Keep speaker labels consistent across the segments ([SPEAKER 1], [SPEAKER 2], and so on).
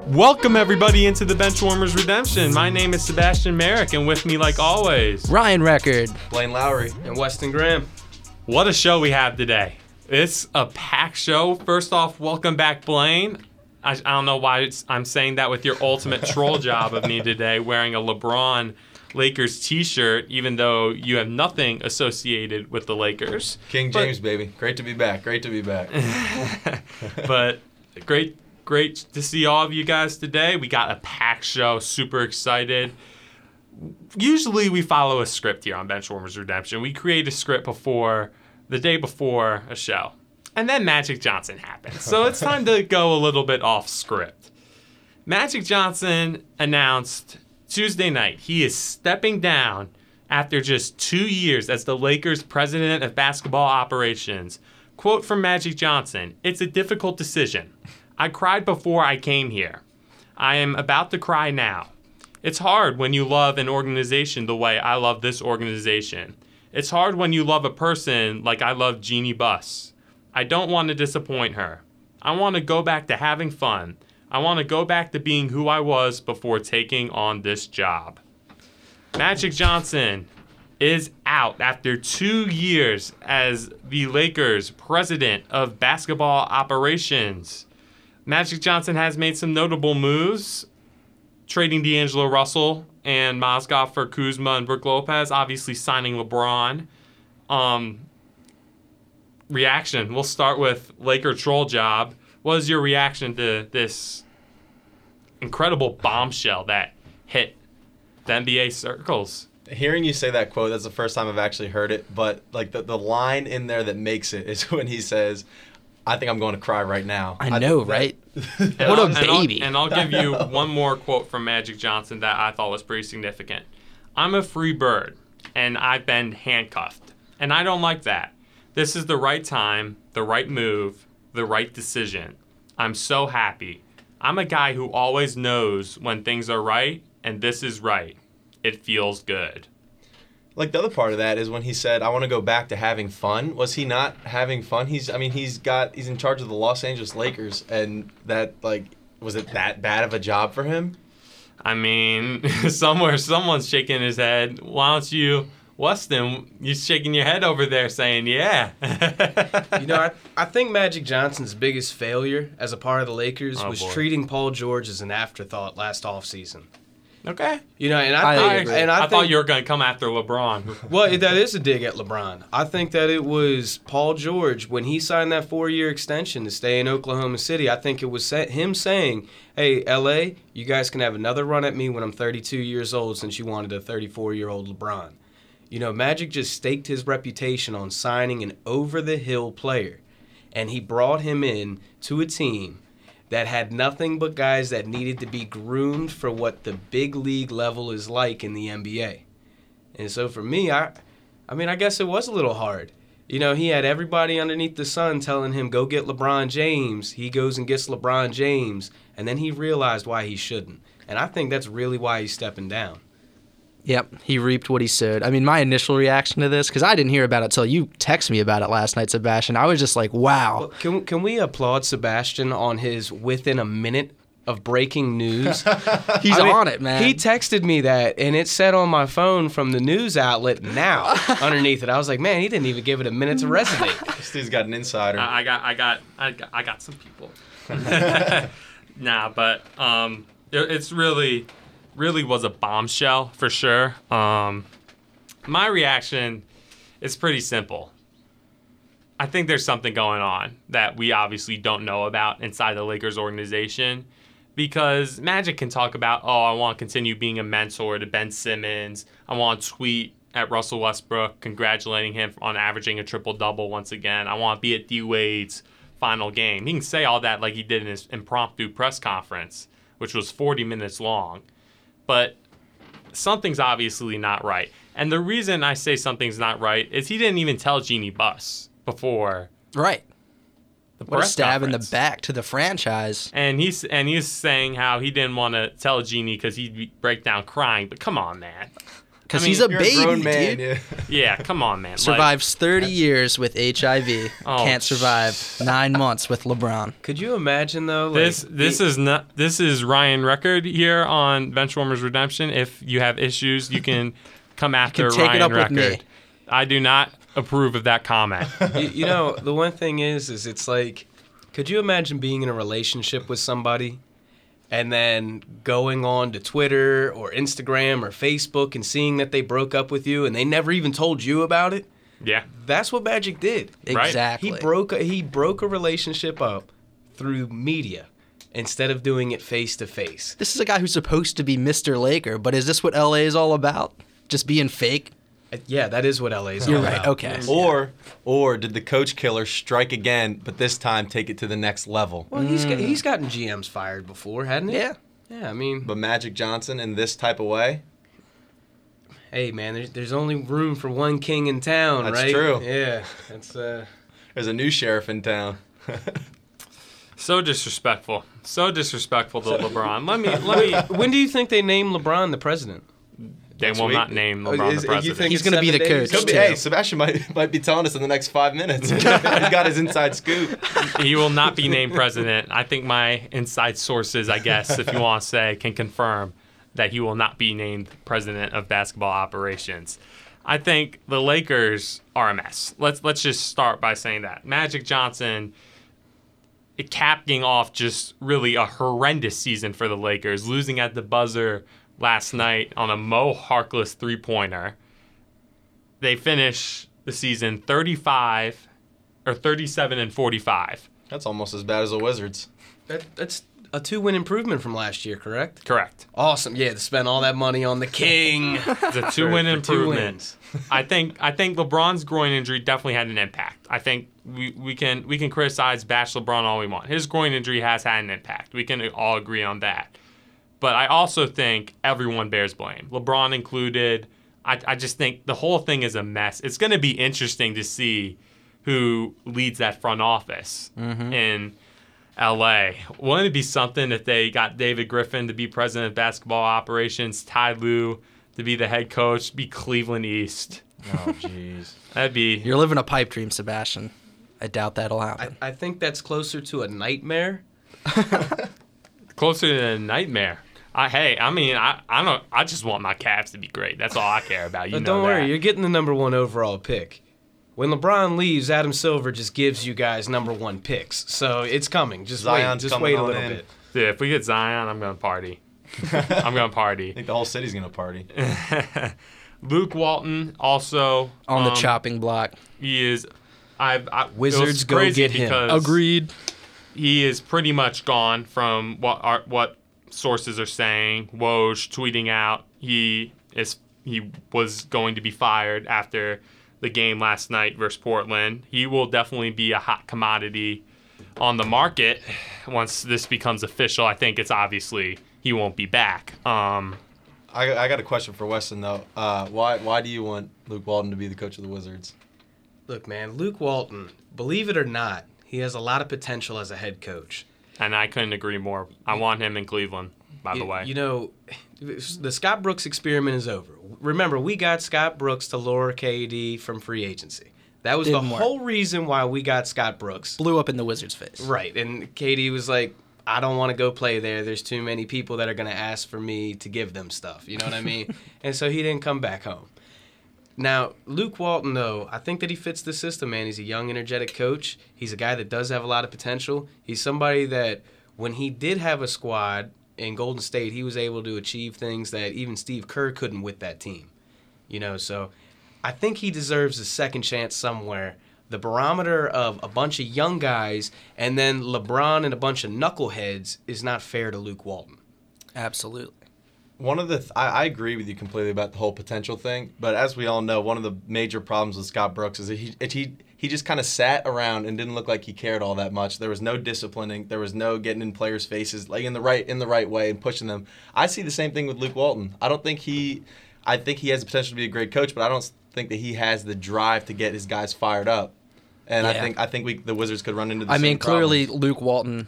[SPEAKER 1] Welcome everybody into the Benchwarmers Redemption. My name is Sebastian Merrick, and with me, like always,
[SPEAKER 2] Ryan Record,
[SPEAKER 3] Blaine Lowry,
[SPEAKER 4] and Weston Graham.
[SPEAKER 1] What a show we have today. It's a packed show. First off, welcome back, Blaine. I don't know why I'm saying that with your ultimate troll job of me today, wearing a LeBron Lakers t-shirt, even though you have nothing associated with the Lakers.
[SPEAKER 3] King James, baby. Great to be back.
[SPEAKER 1] But great to see all of you guys today. We got a packed show. Super excited. Usually we follow a script here on Benchwarmers Redemption. We create a script the day before a show. And then Magic Johnson happens. So it's time to go a little bit off script. Magic Johnson announced Tuesday night he is stepping down after just 2 years as the Lakers' president of basketball operations. Quote from Magic Johnson, "It's a difficult decision. I cried before I came here. I am about to cry now. It's hard when you love an organization the way I love this organization. It's hard when you love a person like I love Jeannie Buss. I don't want to disappoint her. I want to go back to having fun. I want to go back to being who I was before taking on this job." Magic Johnson is out after 2 years as the Lakers' president of basketball operations. Magic Johnson has made some notable moves, trading D'Angelo Russell and Mozgov for Kuzma and Brook Lopez, obviously signing LeBron. Reaction. We'll start with Laker troll job. What was your reaction to this incredible bombshell that hit the NBA circles?
[SPEAKER 3] Hearing you say that quote, that's the first time I've actually heard it, but like the line in there that makes it is when he says, "I think I'm going to cry right now."
[SPEAKER 2] I know, right? What a baby.
[SPEAKER 1] And I'll give you one more quote from Magic Johnson that I thought was pretty significant. "I'm a free bird, and I've been handcuffed, and I don't like that. This is the right time, the right move, the right decision. I'm so happy. I'm a guy who always knows when things are right, and this is right. It feels good."
[SPEAKER 3] Like the other part of that is when he said, "I want to go back to having fun." Was he not having fun? He's in charge of the Los Angeles Lakers, and that was it that bad of a job for him?
[SPEAKER 1] I mean, someone's shaking his head. Why don't you, Weston, you shaking your head over there saying, yeah.
[SPEAKER 4] I think Magic Johnson's biggest failure as a part of the Lakers was treating Paul George as an afterthought last offseason.
[SPEAKER 1] Okay.
[SPEAKER 4] I
[SPEAKER 1] thought you were going to come after LeBron.
[SPEAKER 4] Well, that is a dig at LeBron. I think that it was Paul George, when he signed that 4-year extension to stay in Oklahoma City, I think it was him saying, "Hey, LA, you guys can have another run at me when I'm 32 years old since you wanted a 34-year-old LeBron." Magic just staked his reputation on signing an over-the-hill player, and he brought him in to a team that had nothing but guys that needed to be groomed for what the big league level is like in the NBA. And so for me, I guess it was a little hard. He had everybody underneath the sun telling him, go get LeBron James. He goes and gets LeBron James, and then he realized why he shouldn't. And I think that's really why he's stepping down.
[SPEAKER 2] Yep, he reaped what he sowed. I mean, my initial reaction to this, because I didn't hear about it until you texted me about it last night, Sebastian. I was just like, wow.
[SPEAKER 4] Well, can we applaud Sebastian on his within a minute of breaking news?
[SPEAKER 2] He's on it, man.
[SPEAKER 4] He texted me that, and it said on my phone from the news outlet now underneath it. I was like, man, he didn't even give it a minute to resonate.
[SPEAKER 3] This dude's got an insider.
[SPEAKER 1] I got some people. But it's really was a bombshell for sure. My reaction is pretty simple. I think there's something going on that we obviously don't know about inside the Lakers organization, because Magic can talk about, I want to continue being a mentor to Ben Simmons. I want to tweet at Russell Westbrook congratulating him on averaging a triple-double once again. I want to be at D-Wade's final game. He can say all that like he did in his impromptu press conference, which was 40 minutes long. But something's obviously not right. And the reason I say something's not right is he didn't even tell Jeannie Buss before.
[SPEAKER 2] Right. What a stab
[SPEAKER 1] conference.
[SPEAKER 2] In the back to the franchise.
[SPEAKER 1] And he's saying how he didn't want to tell Jeannie because he'd break down crying. But come on, man.
[SPEAKER 2] Because
[SPEAKER 1] I mean,
[SPEAKER 2] he's a
[SPEAKER 3] You're
[SPEAKER 2] baby,
[SPEAKER 3] a grown man.
[SPEAKER 2] dude.
[SPEAKER 1] Yeah, come on, man. Like,
[SPEAKER 2] Survives 30 years with HIV.
[SPEAKER 1] Oh,
[SPEAKER 2] Can't survive 9 months with LeBron.
[SPEAKER 4] Could you imagine though? Like,
[SPEAKER 1] this is Ryan Record here on Benchwarmers Redemption. If you have issues, you can come after
[SPEAKER 2] take it
[SPEAKER 1] Ryan
[SPEAKER 2] up with
[SPEAKER 1] Record.
[SPEAKER 2] me.
[SPEAKER 1] I do not approve of that comment.
[SPEAKER 4] you know, the one thing is it's like, could you imagine being in a relationship with somebody and then going on to Twitter or Instagram or Facebook and seeing that they broke up with you and they never even told you about it?
[SPEAKER 1] Yeah.
[SPEAKER 4] That's what Magic did.
[SPEAKER 1] Right.
[SPEAKER 2] Exactly.
[SPEAKER 4] He broke a relationship up through media instead of doing it face to face.
[SPEAKER 2] This is a guy who's supposed to be Mr. Laker, but is this what LA is all about? Just being fake?
[SPEAKER 4] Yeah, that is what LA is
[SPEAKER 2] You're
[SPEAKER 4] all
[SPEAKER 2] right.
[SPEAKER 4] about.
[SPEAKER 2] Okay.
[SPEAKER 3] Or did the coach killer strike again, but this time take it to the next level?
[SPEAKER 4] Well, he's gotten GMs fired before, hadn't he?
[SPEAKER 2] Yeah.
[SPEAKER 4] Yeah, I mean,
[SPEAKER 3] But Magic Johnson in this type of way?
[SPEAKER 4] hey man, there's only room for one king in town,
[SPEAKER 3] That's
[SPEAKER 4] right?
[SPEAKER 3] true.
[SPEAKER 4] Yeah, that's
[SPEAKER 3] There's a new sheriff in town.
[SPEAKER 1] So disrespectful. So disrespectful to LeBron. Let me.
[SPEAKER 4] When do you think they name LeBron the president?
[SPEAKER 1] They
[SPEAKER 3] Next
[SPEAKER 1] will
[SPEAKER 3] week.
[SPEAKER 1] not name
[SPEAKER 4] Oh,
[SPEAKER 1] LeBron
[SPEAKER 4] is-
[SPEAKER 1] the
[SPEAKER 4] you
[SPEAKER 1] president.
[SPEAKER 4] think
[SPEAKER 2] He's
[SPEAKER 4] it's
[SPEAKER 2] gonna be
[SPEAKER 4] 7
[SPEAKER 2] the
[SPEAKER 4] days?
[SPEAKER 2] coach.
[SPEAKER 3] Could be,
[SPEAKER 2] too.
[SPEAKER 3] hey, Sebastian might be telling us in the next 5 minutes. He's got his inside scoop.
[SPEAKER 1] He will not be named president. I think my inside sources, I guess, if you want to say, can confirm that he will not be named president of basketball operations. I think the Lakers are a mess. Let's just start by saying that. Magic Johnson capping off just really a horrendous season for the Lakers, losing at the buzzer last night on a Mo Harkless three-pointer. They finish the season 37-45.
[SPEAKER 3] That's almost as bad as the Wizards.
[SPEAKER 4] That's a 2-win improvement from last year, correct?
[SPEAKER 1] Correct.
[SPEAKER 4] Awesome. Yeah, to spend all that money on the king.
[SPEAKER 1] It's a two-win
[SPEAKER 4] For 2
[SPEAKER 1] improvement.
[SPEAKER 4] wins.
[SPEAKER 1] I think LeBron's groin injury definitely had an impact. I think we can criticize, bash LeBron all we want. His groin injury has had an impact. We can all agree on that. But I also think everyone bears blame, LeBron included. I just think the whole thing is a mess. It's going to be interesting to see who leads that front office in LA. Wouldn't it be something if they got David Griffin to be president of basketball operations, Ty Lue to be the head coach, be Cleveland East?
[SPEAKER 3] Oh, jeez.
[SPEAKER 1] That'd be
[SPEAKER 2] You're living a pipe dream, Sebastian. I doubt that'll happen.
[SPEAKER 4] I think that's closer to a nightmare.
[SPEAKER 1] closer to a nightmare. I just want my Cavs to be great. That's all I care about.
[SPEAKER 4] But don't worry, you're getting the number 1 overall pick. When LeBron leaves, Adam Silver just gives you guys number 1 picks. So it's coming. Just
[SPEAKER 3] Zion's
[SPEAKER 4] wait
[SPEAKER 3] coming
[SPEAKER 4] a
[SPEAKER 3] on
[SPEAKER 4] little
[SPEAKER 3] in.
[SPEAKER 4] bit.
[SPEAKER 1] Dude, if we get Zion, I'm going to party. I'm going to
[SPEAKER 3] I
[SPEAKER 1] party.
[SPEAKER 3] think the whole city's going to party.
[SPEAKER 1] Luke Walton also
[SPEAKER 2] On the chopping block.
[SPEAKER 1] He is.
[SPEAKER 4] Wizards
[SPEAKER 1] it was
[SPEAKER 4] go
[SPEAKER 1] crazy
[SPEAKER 4] get him.
[SPEAKER 1] because
[SPEAKER 2] Agreed.
[SPEAKER 1] He is pretty much gone from what sources are saying. Woj tweeting out he was going to be fired after the game last night versus Portland. He will definitely be a hot commodity on the market once this becomes official. I think it's obviously he won't be back.
[SPEAKER 3] I got a question for Weston, though. Why do you want Luke Walton to be the coach of the Wizards?
[SPEAKER 4] Look, man, Luke Walton, believe it or not, he has a lot of potential as a head coach.
[SPEAKER 1] And I couldn't agree more. I want him in Cleveland, by the way.
[SPEAKER 4] You know, the Scott Brooks experiment is over. Remember, we got Scott Brooks to lure KD from free agency. That was
[SPEAKER 2] Didn't
[SPEAKER 4] the
[SPEAKER 2] work.
[SPEAKER 4] whole reason why we got Scott Brooks.
[SPEAKER 2] Blew up in the Wizards' face.
[SPEAKER 4] Right, and KD was like, I don't want to go play there. There's too many people that are going to ask for me to give them stuff. You know what I mean? And so he didn't come back home. Now, Luke Walton, though, I think that he fits the system, man. He's a young, energetic coach. He's a guy that does have a lot of potential. He's somebody that when he did have a squad in Golden State, he was able to achieve things that even Steve Kerr couldn't with that team. You know, so I think he deserves a second chance somewhere. The barometer of a bunch of young guys and then LeBron and a bunch of knuckleheads is not fair to Luke Walton.
[SPEAKER 2] Absolutely.
[SPEAKER 3] One of the I agree with you completely about the whole potential thing, but as we all know, one of the major problems with Scott Brooks is that he just kind of sat around and didn't look like he cared all that much. There was no disciplining, there was no getting in players' faces like in the right way and pushing them. I see the same thing with Luke Walton. I think he has the potential to be a great coach, but I don't think that he has the drive to get his guys fired up. And
[SPEAKER 2] Yeah.
[SPEAKER 3] I think the Wizards could run into the
[SPEAKER 2] I
[SPEAKER 3] same
[SPEAKER 2] mean, clearly
[SPEAKER 3] problems.
[SPEAKER 2] Luke Walton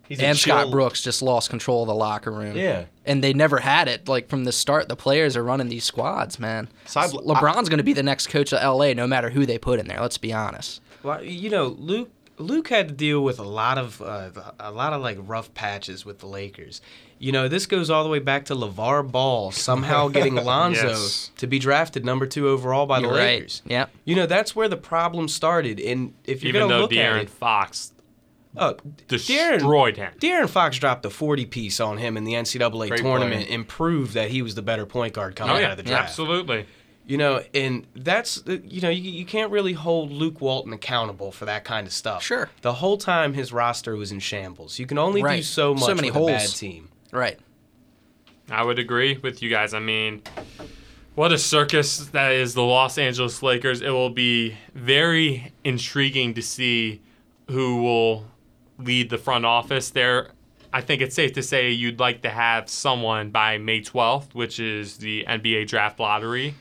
[SPEAKER 3] He's a
[SPEAKER 2] And Scott
[SPEAKER 3] chill-
[SPEAKER 2] Brooks just lost control of the locker room.
[SPEAKER 3] Yeah.
[SPEAKER 2] And they never had it. Like, from the start, the players are running these squads, man. LeBron's going to be the next coach of L.A. no matter who they put in there, let's be honest.
[SPEAKER 4] Well, Luke had to deal with a lot of like rough patches with the Lakers. This goes all the way back to LeVar Ball somehow getting Lonzo
[SPEAKER 1] Yes.
[SPEAKER 4] to be drafted number 2 overall by the
[SPEAKER 2] You're
[SPEAKER 4] Lakers.
[SPEAKER 2] right. Yep.
[SPEAKER 4] That's where the problem started. And if you're
[SPEAKER 1] Even
[SPEAKER 4] going to
[SPEAKER 1] though
[SPEAKER 4] look at
[SPEAKER 1] De'Aaron
[SPEAKER 4] it,
[SPEAKER 1] Fox
[SPEAKER 4] oh,
[SPEAKER 1] destroyed him.
[SPEAKER 4] De'Aaron Fox dropped a 40 piece on him in the NCAA
[SPEAKER 3] Great
[SPEAKER 4] tournament
[SPEAKER 3] player.
[SPEAKER 4] and proved that he was the better point guard coming out of the draft.
[SPEAKER 1] Absolutely.
[SPEAKER 4] And that's, you can't really hold Luke Walton accountable for that kind of stuff.
[SPEAKER 2] Sure.
[SPEAKER 4] The whole time his roster was in shambles. You can only do
[SPEAKER 2] Right.
[SPEAKER 4] so much
[SPEAKER 2] So many
[SPEAKER 4] with a bad
[SPEAKER 2] holes.
[SPEAKER 4] team.
[SPEAKER 2] Right.
[SPEAKER 1] I would agree with you guys. I mean, what a circus that is the Los Angeles Lakers. It will be very intriguing to see who will lead the front office there. I think it's safe to say you'd like to have someone by May 12th, which is the NBA draft lottery.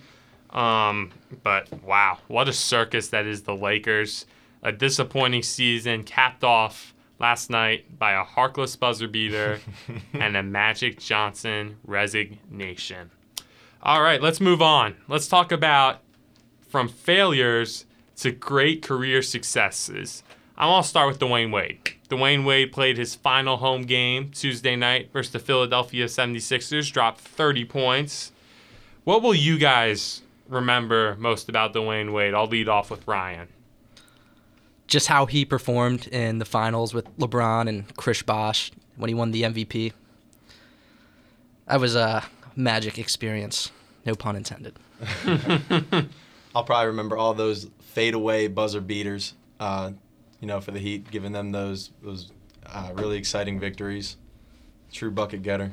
[SPEAKER 1] But wow, what a circus that is the Lakers. A disappointing season capped off last night by a Harkless buzzer beater and a Magic Johnson resignation. All right, let's move on. Let's talk about from failures to great career successes. I want to start with Dwayne Wade. Dwayne Wade played his final home game Tuesday night versus the Philadelphia 76ers, dropped 30 points. What will you guys remember most about Dwayne Wade? I'll lead off with Ryan.
[SPEAKER 2] Just how he performed in the finals with LeBron and Chris Bosh when he won the MVP. That was a magic experience. No pun intended.
[SPEAKER 3] I'll probably remember all those fadeaway buzzer beaters, for the Heat, giving them those really exciting victories. True bucket getter.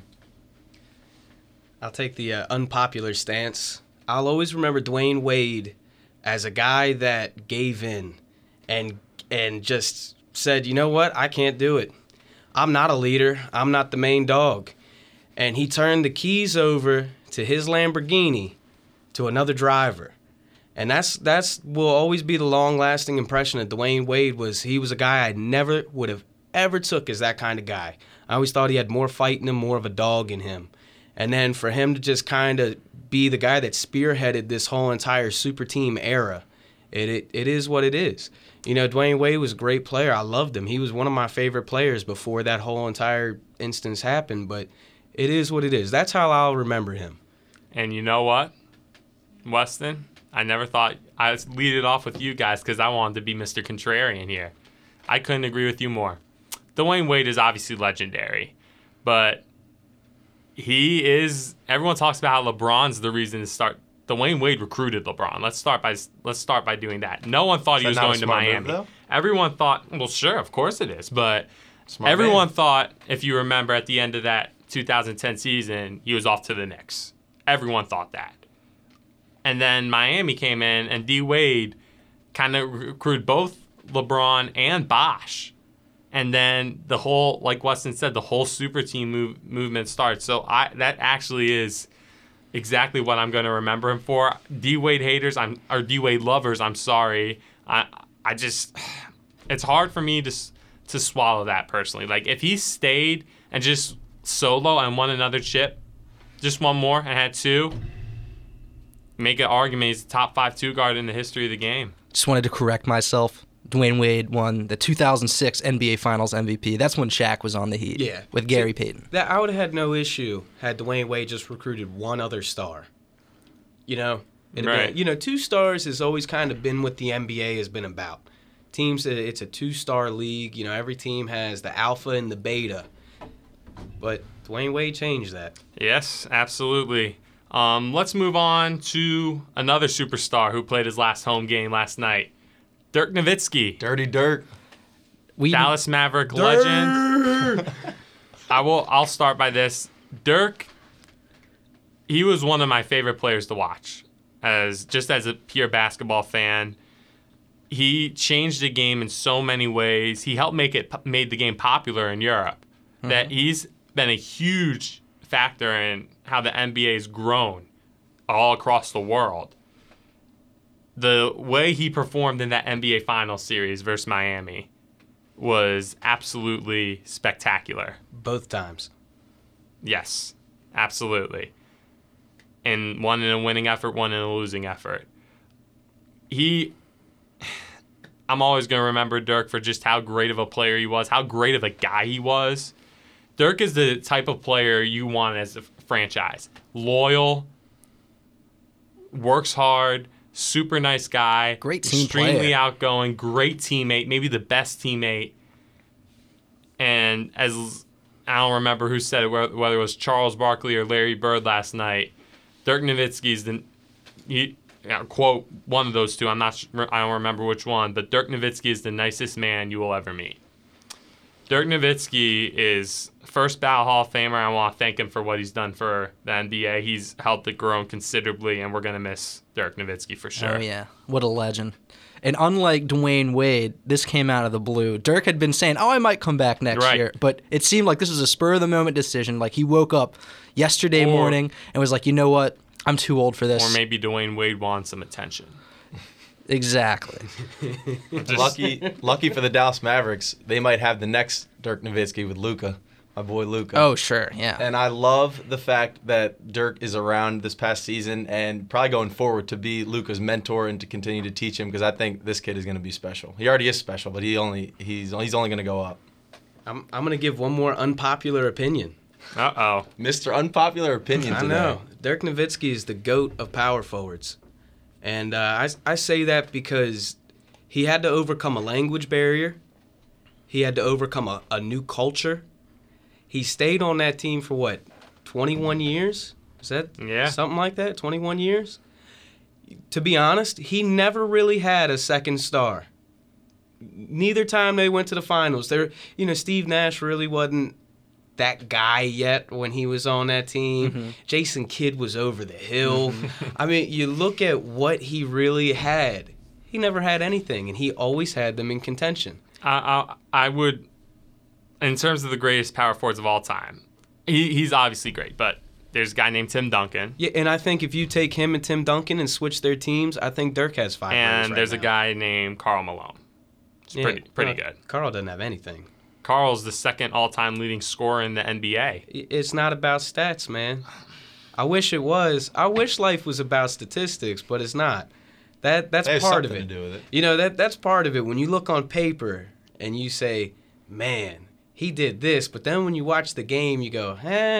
[SPEAKER 4] I'll take the unpopular stance. I'll always remember Dwayne Wade as a guy that gave in and just said, you know what, I can't do it. I'm not a leader. I'm not the main dog. And he turned the keys over to his Lamborghini to another driver. And that's will always be the long-lasting impression of Dwayne Wade. He was a guy I never would have ever took as that kind of guy. I always thought he had more fight in him, more of a dog in him. And then for him to just kind of be the guy that spearheaded this whole entire super team era, it is what it is. Dwayne Wade was a great player. I loved him. He was one of my favorite players before that whole entire instance happened. But it is what it is. That's how I'll remember him.
[SPEAKER 1] And you know what, Weston? I never thought I'd lead it off with you guys because I wanted to be Mr. Contrarian here. I couldn't agree with you more. Dwayne Wade is obviously legendary, but everyone talks about how LeBron's the reason to start. Dwayne Wade recruited LeBron. Let's start by doing that. No one thought he was going to Miami.
[SPEAKER 3] Move,
[SPEAKER 1] Everyone thought, well, sure, of course it is, but
[SPEAKER 3] Smart
[SPEAKER 1] everyone
[SPEAKER 3] man.
[SPEAKER 1] thought, if you remember at the end of that 2010 season, he was off to the Knicks. Everyone thought that. And then Miami came in, and D. Wade kind of recruited both LeBron and Bosh. And then the whole, like Weston said, the whole super team movement starts. So that actually is exactly what I'm going to remember him for. D. Wade haters, or D. Wade lovers, I'm sorry. I just, it's hard for me to swallow that personally. Like, if he stayed and just solo and won another chip, just one more and had two, make an argument he's the top 5 2-guard in the history of the game.
[SPEAKER 2] Just wanted to correct myself. Dwayne Wade won the 2006 NBA Finals MVP. That's when Shaq was on the Heat.
[SPEAKER 4] Yeah.
[SPEAKER 2] With Gary Payton.
[SPEAKER 4] That I would have had no issue had Dwayne Wade just recruited one other star.
[SPEAKER 1] Right.
[SPEAKER 4] 2 stars has always kind of been what the NBA has been about. Teams, it's a 2-star league. Every team has the alpha and the beta. But Dwayne Wade changed that.
[SPEAKER 1] Yes, absolutely. Let's move on to another superstar who played his last home game last night. Dirk Nowitzki,
[SPEAKER 3] Dirty Dirk.
[SPEAKER 1] Dallas Maverick legend. I'll start by this. Dirk, he was one of my favorite players to watch. As a pure basketball fan, he changed the game in so many ways. He helped made the game popular in Europe. Mm-hmm. That he's been a huge factor in how the NBA has grown all across the world. The way he performed in that NBA Finals series versus Miami, was absolutely spectacular.
[SPEAKER 4] Both times.
[SPEAKER 1] Yes, absolutely. And one in a winning effort, one in a losing effort. I'm always going to remember Dirk for just how great of a player he was, how great of a guy he was. Dirk is the type of player you want as a franchise. Loyal, works hard, super nice guy.
[SPEAKER 2] Great team
[SPEAKER 1] extremely
[SPEAKER 2] player.
[SPEAKER 1] outgoing, great teammate, maybe the best teammate. And as I don't remember who said it, whether it was Charles Barkley or Larry Bird last night, Dirk Nowitzki is quote one of those two. I don't remember which one, but Dirk Nowitzki is the nicest man you will ever meet. Dirk Nowitzki is first ballot Hall of Famer. I want to thank him for what he's done for the NBA. He's helped it grow considerably, and we're going to miss Dirk Nowitzki for sure.
[SPEAKER 2] Oh, yeah. What a legend. And unlike Dwayne Wade, this came out of the blue. Dirk had been saying, I might come back next year. But it seemed like this was a spur-of-the-moment decision. Like, he woke up yesterday morning and was like, you know what? I'm too old for this.
[SPEAKER 1] Or maybe Dwayne Wade wants some attention.
[SPEAKER 2] Exactly.
[SPEAKER 3] Lucky for the Dallas Mavericks, they might have the next Dirk Nowitzki with Luka, my boy Luka.
[SPEAKER 2] Oh, sure, yeah.
[SPEAKER 3] And I love the fact that Dirk is around this past season and probably going forward to be Luka's mentor and to continue to teach him, because I think this kid is going to be special. He already is special, but he's only going to go up.
[SPEAKER 4] I'm going to give one more unpopular opinion.
[SPEAKER 1] Uh-oh.
[SPEAKER 3] Mr. Unpopular Opinion today.
[SPEAKER 4] I know. Dirk Nowitzki is the GOAT of power forwards. And I say that because he had to overcome a language barrier. He had to overcome a new culture. He stayed on that team for, 21 years? Is that something like that? 21 years? To be honest, he never really had a second star. Neither time they went to the finals. Steve Nash really wasn't that guy yet when he was on that team. Mm-hmm. Jason Kidd was over the hill. I mean, you look at what he really had. He never had anything, and he always had them in contention.
[SPEAKER 1] I would, in terms of the greatest power forwards of all time, he's obviously great, but there's a guy named Tim Duncan.
[SPEAKER 4] Yeah, and I think if you take him and Tim Duncan and switch their teams, I think Dirk has 5 rings
[SPEAKER 1] And there's a guy named Karl Malone. It's pretty good.
[SPEAKER 4] Karl doesn't have anything.
[SPEAKER 1] Karl's the second all-time leading scorer in the NBA.
[SPEAKER 4] It's not about stats, man. I wish it was. I wish life was about statistics, but it's not. That's part of it.
[SPEAKER 3] To do with it.
[SPEAKER 4] You know, that's part of it. When you look on paper and you say, man, he did this, but then when you watch the game, you go,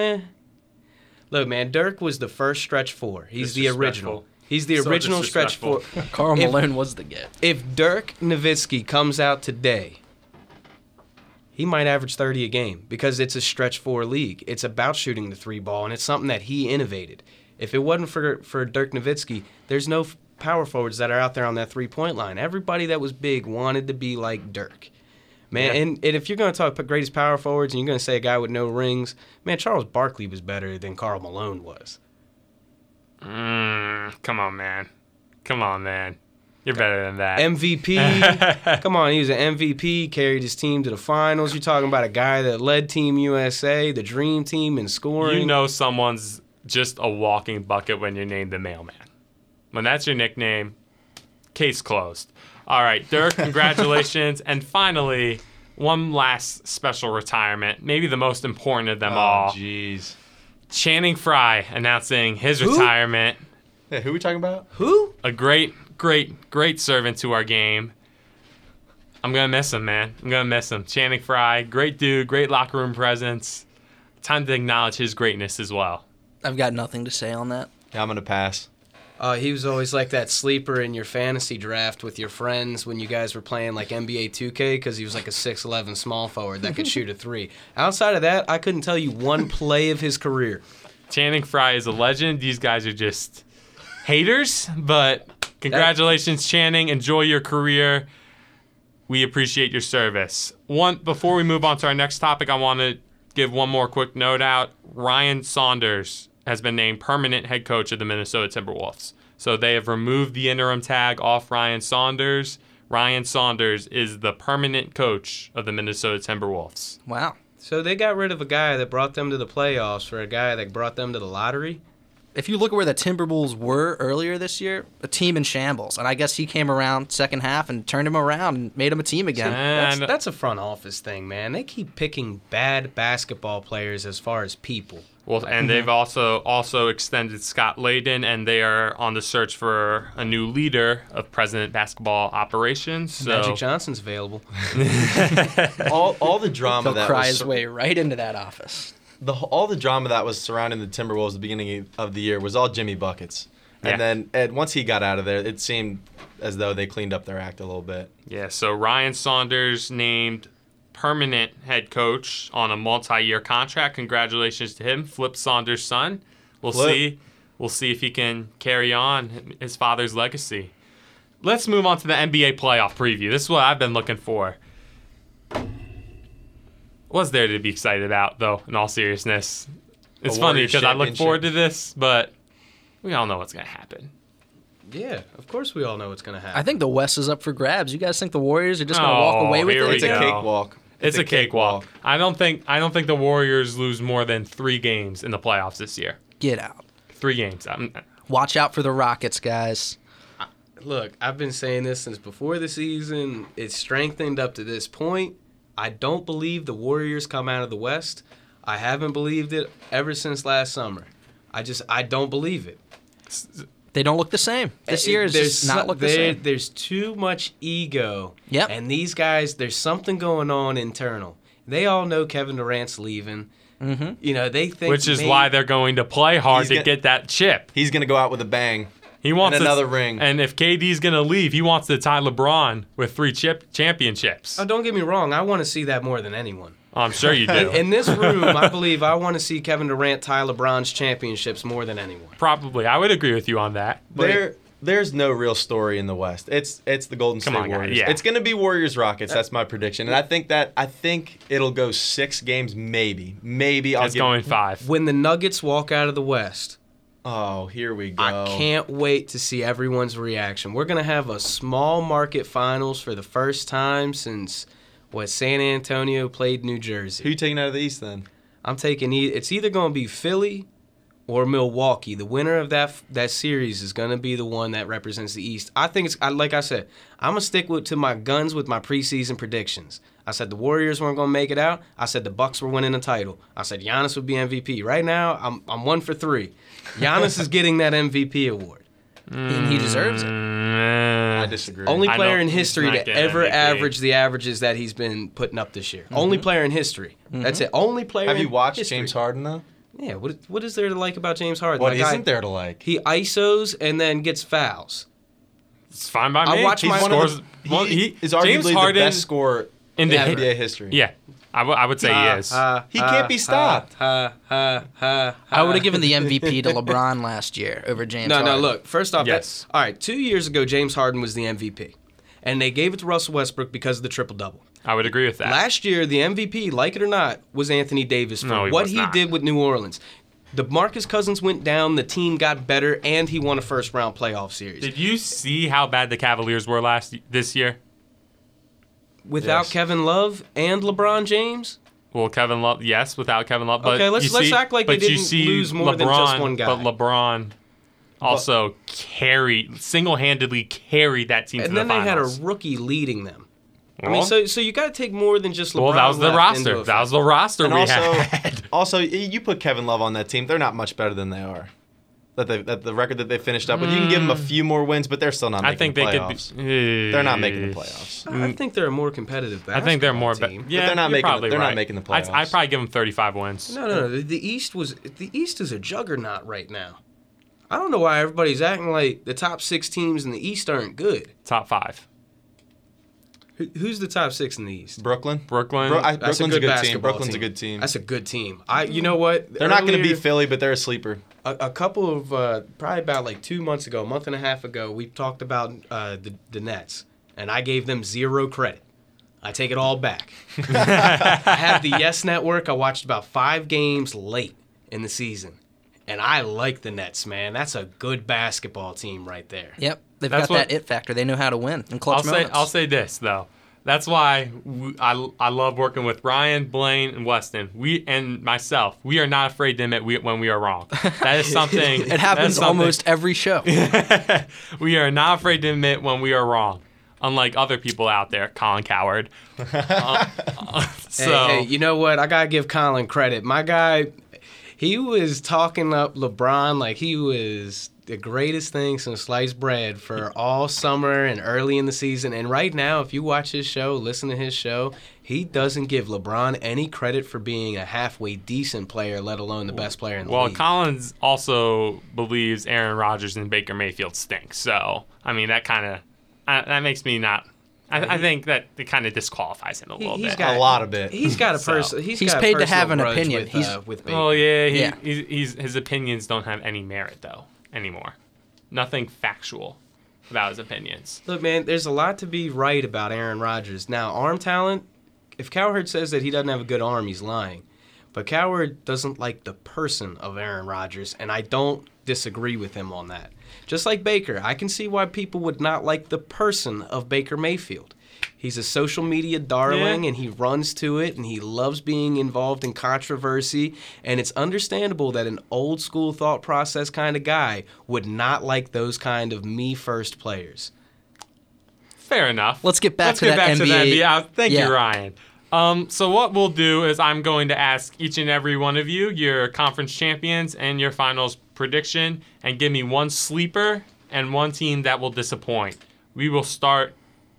[SPEAKER 4] Look, man, Dirk was the first stretch four. He's the original. He's the original stretch four.
[SPEAKER 2] Karl Malone was the get.
[SPEAKER 4] If Dirk Nowitzki comes out today, he might average 30 a game because it's a stretch four league. It's about shooting the 3 ball, and it's something that he innovated. If it wasn't for Dirk Nowitzki, there's no power forwards that are out there on that 3-point line. Everybody that was big wanted to be like Dirk. Man, yeah. And if you're going to talk about greatest power forwards and you're going to say a guy with no rings, man, Charles Barkley was better than Karl Malone was.
[SPEAKER 1] Come on, man. You're better than that.
[SPEAKER 4] MVP. Come on, he was an MVP, carried his team to the finals. You're talking about a guy that led Team USA, the dream team in scoring.
[SPEAKER 1] You know someone's just a walking bucket when you're named the mailman. When that's your nickname, case closed. All right, Dirk, congratulations. And finally, one last special retirement, maybe the most important of them all.
[SPEAKER 3] Oh, jeez.
[SPEAKER 1] Channing Frye announcing his retirement.
[SPEAKER 3] Yeah, who are we talking about?
[SPEAKER 4] Who?
[SPEAKER 1] A great servant to our game. I'm going to miss him, man. I'm going to miss him. Channing Frye, great dude, great locker room presence. Time to acknowledge his greatness as well.
[SPEAKER 2] I've got nothing to say on that.
[SPEAKER 3] Yeah, I'm going to pass.
[SPEAKER 4] He was always like that sleeper in your fantasy draft with your friends when you guys were playing like NBA 2K because he was like a 6'11 small forward that could shoot a 3. Outside of that, I couldn't tell you one play of his career.
[SPEAKER 1] Channing Frye is a legend. These guys are just haters, but congratulations, Channing. Enjoy your career. We appreciate your service. Before we move on to our next topic, I want to give one more quick note out. Ryan Saunders has been named permanent head coach of the Minnesota Timberwolves. So they have removed the interim tag off Ryan Saunders. Ryan Saunders is the permanent coach of the Minnesota Timberwolves.
[SPEAKER 2] Wow.
[SPEAKER 4] So they got rid of a guy that brought them to the playoffs for a guy that brought them to the lottery?
[SPEAKER 2] if you look at where the Timberwolves were earlier this year, a team in shambles. And I guess he came around second half and turned him around and made him a team again.
[SPEAKER 4] That's a front office thing, man. They keep picking bad basketball players as far as people.
[SPEAKER 1] Well, and they've also extended Scott Layden, and they are on the search for a new leader of President Basketball Operations. So.
[SPEAKER 4] Magic Johnson's available.
[SPEAKER 3] all the drama
[SPEAKER 2] He'll
[SPEAKER 3] that
[SPEAKER 2] cry
[SPEAKER 3] was
[SPEAKER 2] his way right into that office.
[SPEAKER 3] all the drama that was surrounding the Timberwolves at the beginning of the year was all Jimmy buckets. And then once he got out of there, it seemed as though they cleaned up their act a little bit.
[SPEAKER 1] Yeah, so Ryan Saunders named permanent head coach on a multi-year contract. Congratulations to him, Flip Saunders' son. We'll see if he can carry on his father's legacy. Let's move on to the NBA playoff preview. This is what I've been looking for. What's there to be excited about, though, in all seriousness? It's funny because I look forward to this, but we all know what's going to happen.
[SPEAKER 4] Yeah, of course we all know what's going to happen.
[SPEAKER 2] I think the West is up for grabs. You guys think the Warriors are just going to walk away with
[SPEAKER 1] here
[SPEAKER 2] it?
[SPEAKER 1] we
[SPEAKER 3] It's a
[SPEAKER 1] go.
[SPEAKER 3] cakewalk.
[SPEAKER 1] It's a cakewalk. I don't think the Warriors lose more than 3 games in the playoffs this year.
[SPEAKER 2] Get out.
[SPEAKER 1] 3 games.
[SPEAKER 2] Watch out for the Rockets, guys.
[SPEAKER 4] Look, I've been saying this since before the season. It's strengthened up to this point. I don't believe the Warriors come out of the West. I haven't believed it ever since last summer. I don't believe it.
[SPEAKER 2] They don't look the same. This year is just not look the same.
[SPEAKER 4] There's too much ego.
[SPEAKER 2] Yep.
[SPEAKER 4] And these guys, there's something going on internal. They all know Kevin Durant's leaving.
[SPEAKER 2] Mm-hmm.
[SPEAKER 4] You know, they think
[SPEAKER 1] Which is why they're going to play hard
[SPEAKER 3] He's
[SPEAKER 1] to get that chip.
[SPEAKER 3] He's going to go out with a bang.
[SPEAKER 1] He wants
[SPEAKER 3] and another ring.
[SPEAKER 1] And if KD's going to leave, he wants to tie LeBron with 3 championships.
[SPEAKER 4] Oh, don't get me wrong. I want to see that more than anyone.
[SPEAKER 1] I'm sure you do.
[SPEAKER 4] In this room, I believe I want to see Kevin Durant tie LeBron's championships more than anyone.
[SPEAKER 1] Probably. I would agree with you on that.
[SPEAKER 3] There's no real story in the West. It's the Golden State Warriors.
[SPEAKER 1] yeah.
[SPEAKER 3] It's going to be Warriors Rockets. That's my prediction. And I think it'll go 6 games maybe.
[SPEAKER 1] It's going 5.
[SPEAKER 4] When the Nuggets walk out of the West,
[SPEAKER 3] Oh, here we go.
[SPEAKER 4] I can't wait to see everyone's reaction. We're going to have a small market finals for the first time since San Antonio played New Jersey.
[SPEAKER 3] Who you taking out of the East then?
[SPEAKER 4] I'm taking it's either going to be Philly or Milwaukee. The winner of that series is going to be the one that represents the East. I think it's like I said, I'm going to stick to my guns with my preseason predictions. I said the Warriors weren't going to make it out. I said the Bucks were winning the title. I said Giannis would be MVP. Right now, I'm 1 for 3. Giannis is getting that MVP award.
[SPEAKER 2] And he deserves it.
[SPEAKER 3] I disagree.
[SPEAKER 4] Only player in
[SPEAKER 1] he's
[SPEAKER 4] history
[SPEAKER 1] not
[SPEAKER 4] to
[SPEAKER 1] getting
[SPEAKER 4] ever
[SPEAKER 1] MVP.
[SPEAKER 4] average the averages that he's been putting up this year. Only player in history. That's it. Only player
[SPEAKER 3] Have
[SPEAKER 4] in
[SPEAKER 3] you watched
[SPEAKER 4] history.
[SPEAKER 3] James Harden though?
[SPEAKER 4] Yeah, what is there to like about James Harden?
[SPEAKER 3] What
[SPEAKER 4] That guy,
[SPEAKER 3] isn't there to like?
[SPEAKER 4] He ISOs and then gets fouls.
[SPEAKER 1] It's fine by me.
[SPEAKER 4] I watch
[SPEAKER 1] He
[SPEAKER 4] my-
[SPEAKER 1] scores.
[SPEAKER 3] He is
[SPEAKER 1] James
[SPEAKER 3] arguably
[SPEAKER 1] Harden
[SPEAKER 3] the best scorer
[SPEAKER 1] in
[SPEAKER 3] in
[SPEAKER 1] the
[SPEAKER 3] NBA history.
[SPEAKER 1] Yeah, I would say he is.
[SPEAKER 3] He can't be stopped.
[SPEAKER 2] I would have given the MVP to LeBron last year over James
[SPEAKER 4] No,
[SPEAKER 2] Harden.
[SPEAKER 4] look. First off,
[SPEAKER 1] Yes.
[SPEAKER 4] all right, 2 years ago, James Harden was the MVP. And they gave it to Russell Westbrook because of the triple-double.
[SPEAKER 1] I would agree with that.
[SPEAKER 4] Last year, the MVP, like it or not, was Anthony Davis for
[SPEAKER 1] No, he
[SPEAKER 4] what
[SPEAKER 1] was
[SPEAKER 4] he
[SPEAKER 1] not.
[SPEAKER 4] did with New Orleans. The Marcus Cousins went down, the team got better, and he won a first-round playoff series.
[SPEAKER 1] Did you see how bad the Cavaliers were this year?
[SPEAKER 4] Without
[SPEAKER 3] Yes.
[SPEAKER 4] Kevin Love and LeBron James?
[SPEAKER 1] Well, Kevin Love, yes, without Kevin Love. But
[SPEAKER 4] Okay, let's
[SPEAKER 1] you see,
[SPEAKER 4] act like they
[SPEAKER 1] but you
[SPEAKER 4] didn't
[SPEAKER 1] see
[SPEAKER 4] lose more than just
[SPEAKER 1] LeBron-
[SPEAKER 4] one guy.
[SPEAKER 1] But LeBron also single-handedly carried that team to
[SPEAKER 4] And
[SPEAKER 1] the
[SPEAKER 4] then they had a
[SPEAKER 1] finals.
[SPEAKER 4] rookie leading them. I
[SPEAKER 1] Well,
[SPEAKER 4] mean, so you got to take more than just LeBron.
[SPEAKER 1] well, that was the
[SPEAKER 4] left
[SPEAKER 1] roster.
[SPEAKER 4] into
[SPEAKER 1] That was the roster
[SPEAKER 3] And
[SPEAKER 1] we
[SPEAKER 3] also,
[SPEAKER 1] had.
[SPEAKER 3] also, you put Kevin Love on that team. They're not much better than they are. That the record that they finished up with. You can give them a few more wins, but they're still not
[SPEAKER 1] I
[SPEAKER 3] making
[SPEAKER 1] think
[SPEAKER 3] the
[SPEAKER 1] they
[SPEAKER 3] playoffs.
[SPEAKER 1] could be.
[SPEAKER 3] They're not making the playoffs.
[SPEAKER 4] I think they're a more competitive basketball
[SPEAKER 1] I think they're more.
[SPEAKER 4] team.
[SPEAKER 1] Yeah,
[SPEAKER 3] they're not
[SPEAKER 1] you're
[SPEAKER 3] making.
[SPEAKER 1] probably
[SPEAKER 3] They're
[SPEAKER 1] right.
[SPEAKER 3] not making the
[SPEAKER 1] I'd
[SPEAKER 3] playoffs.
[SPEAKER 1] probably give them 35 wins.
[SPEAKER 4] No. The East is a juggernaut right now. I don't know why everybody's acting like the top 6 teams in the East aren't good.
[SPEAKER 1] Top 5.
[SPEAKER 4] Who's the top 6 in the East?
[SPEAKER 3] Brooklyn.
[SPEAKER 1] Brooklyn.
[SPEAKER 4] That's
[SPEAKER 3] Brooklyn's a
[SPEAKER 4] good
[SPEAKER 3] good team.
[SPEAKER 4] basketball
[SPEAKER 3] Brooklyn's
[SPEAKER 4] team.
[SPEAKER 3] a good team.
[SPEAKER 4] That's a good team. You know what?
[SPEAKER 3] They're not going to
[SPEAKER 4] Earlier-
[SPEAKER 3] beat Philly, but they're a sleeper.
[SPEAKER 4] A couple of probably about like 2 months ago, a month and a half ago, we talked about the Nets, and I gave them 0 credit. I take it all back. I have the Yes Network. I watched about 5 games late in the season, and I like the Nets, man. That's a good basketball team right there.
[SPEAKER 2] Yep. They've
[SPEAKER 1] That's
[SPEAKER 2] got that it factor. They know how to win in clutch
[SPEAKER 1] I'll
[SPEAKER 2] moments.
[SPEAKER 1] say this though. That's why I love working with Ryan, Blaine, and Weston. We and myself. We are not afraid to admit when we are wrong. That is something.
[SPEAKER 2] It happens almost every show.
[SPEAKER 1] We are not afraid to admit when we are wrong. Unlike other people out there, Colin Coward.
[SPEAKER 4] Hey, you know what? I gotta give Colin credit. My guy, he was talking up LeBron like he was the greatest thing since sliced bread for all summer and early in the season. And right now, if you watch his show, listen to his show, he doesn't give LeBron any credit for being a halfway decent player, let alone the best player in the league.
[SPEAKER 1] Well, Collins also believes Aaron Rodgers and Baker Mayfield stink. So, I mean, that kind of that makes me not. I think that it kind of disqualifies him a little bit.
[SPEAKER 3] A lot of it.
[SPEAKER 4] He's got a person. He's
[SPEAKER 2] got
[SPEAKER 4] paid
[SPEAKER 2] to have an
[SPEAKER 4] grudge
[SPEAKER 2] opinion.
[SPEAKER 4] With Baker.
[SPEAKER 1] Oh yeah,
[SPEAKER 2] Yeah.
[SPEAKER 1] His opinions don't have any merit though anymore. Nothing factual about his opinions.
[SPEAKER 4] Look, man, there's a lot to be right about Aaron Rodgers. Now, arm talent, if Cowherd says that he doesn't have a good arm, he's lying. But Cowherd doesn't like the person of Aaron Rodgers, and I don't disagree with him on that. Just like Baker, I can see why people would not like the person of Baker Mayfield. He's a social media darling, and he runs to it, and he loves being involved in controversy. And it's understandable that an old school thought process kind of guy would not like those kind of me-first players.
[SPEAKER 1] Fair enough.
[SPEAKER 2] Let's get back to that NBA.
[SPEAKER 1] Thank you, Ryan. So what we'll do is I'm going to ask each and every one of you your conference champions and your finals prediction, and give me one sleeper and one team that will disappoint. We will start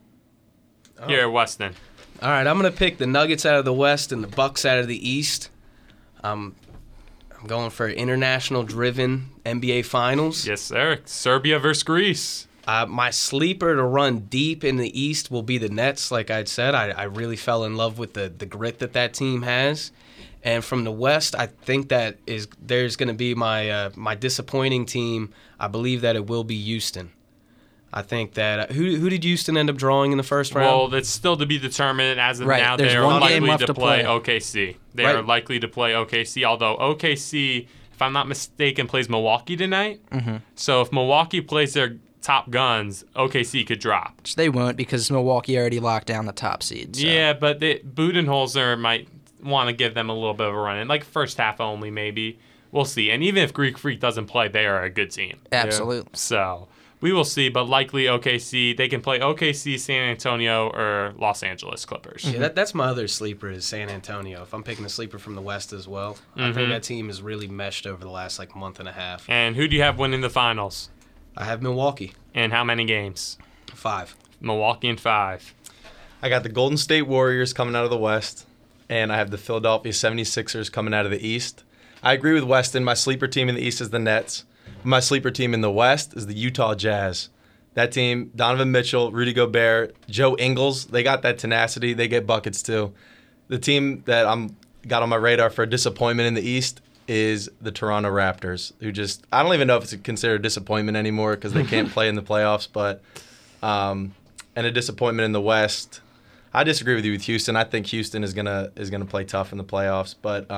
[SPEAKER 1] here, Weston.
[SPEAKER 4] All right, I'm going to pick the Nuggets out of the West and the Bucks out of the East. I'm going for international-driven NBA Finals.
[SPEAKER 1] Yes, sir. Serbia versus Greece.
[SPEAKER 4] My sleeper to run deep in the East will be the Nets. Like I'd said, I really fell in love with the grit that team has. And from the West, I think there's going to be my disappointing team. I believe that it will be Houston. I think that who did Houston end up drawing in the first round?
[SPEAKER 1] Well, that's still to be determined. As of now,
[SPEAKER 2] There's
[SPEAKER 1] they are
[SPEAKER 2] one game
[SPEAKER 1] likely
[SPEAKER 2] left
[SPEAKER 1] to
[SPEAKER 2] to
[SPEAKER 1] play
[SPEAKER 2] play.
[SPEAKER 1] OKC. They are likely to play OKC, although OKC, if I'm not mistaken, plays Milwaukee tonight. Mm-hmm. So if Milwaukee plays their top guns, OKC could drop.
[SPEAKER 2] Which they won't, because Milwaukee already locked down the top seed. So.
[SPEAKER 1] Yeah, but Budenholzer might want to give them a little bit of a run in, like first half only, maybe. We'll see. And even if Greek Freak doesn't play, they are a good team.
[SPEAKER 2] Absolutely.
[SPEAKER 1] So we will see, but likely OKC. They can play OKC, San Antonio, or Los Angeles Clippers.
[SPEAKER 4] Yeah, that's my other sleeper is San Antonio. If I'm picking a sleeper from the West as well, I think that team has really meshed over the last month and a half.
[SPEAKER 1] And who do you have winning the finals?
[SPEAKER 4] I have Milwaukee.
[SPEAKER 1] And how many games?
[SPEAKER 4] 5.
[SPEAKER 1] Milwaukee in 5.
[SPEAKER 3] I got the Golden State Warriors coming out of the West, and I have the Philadelphia 76ers coming out of the East. I agree with Weston. My sleeper team in the East is the Nets. My sleeper team in the West is the Utah Jazz. That team, Donovan Mitchell, Rudy Gobert, Joe Ingles, they got that tenacity. They get buckets too. The team that I'm got on my radar for a disappointment in the East is the Toronto Raptors, who just, I don't even know if it's considered a disappointment anymore because they can't play in the playoffs, but and a disappointment in the West. I disagree with you with Houston. I think Houston is gonna play tough in the playoffs, but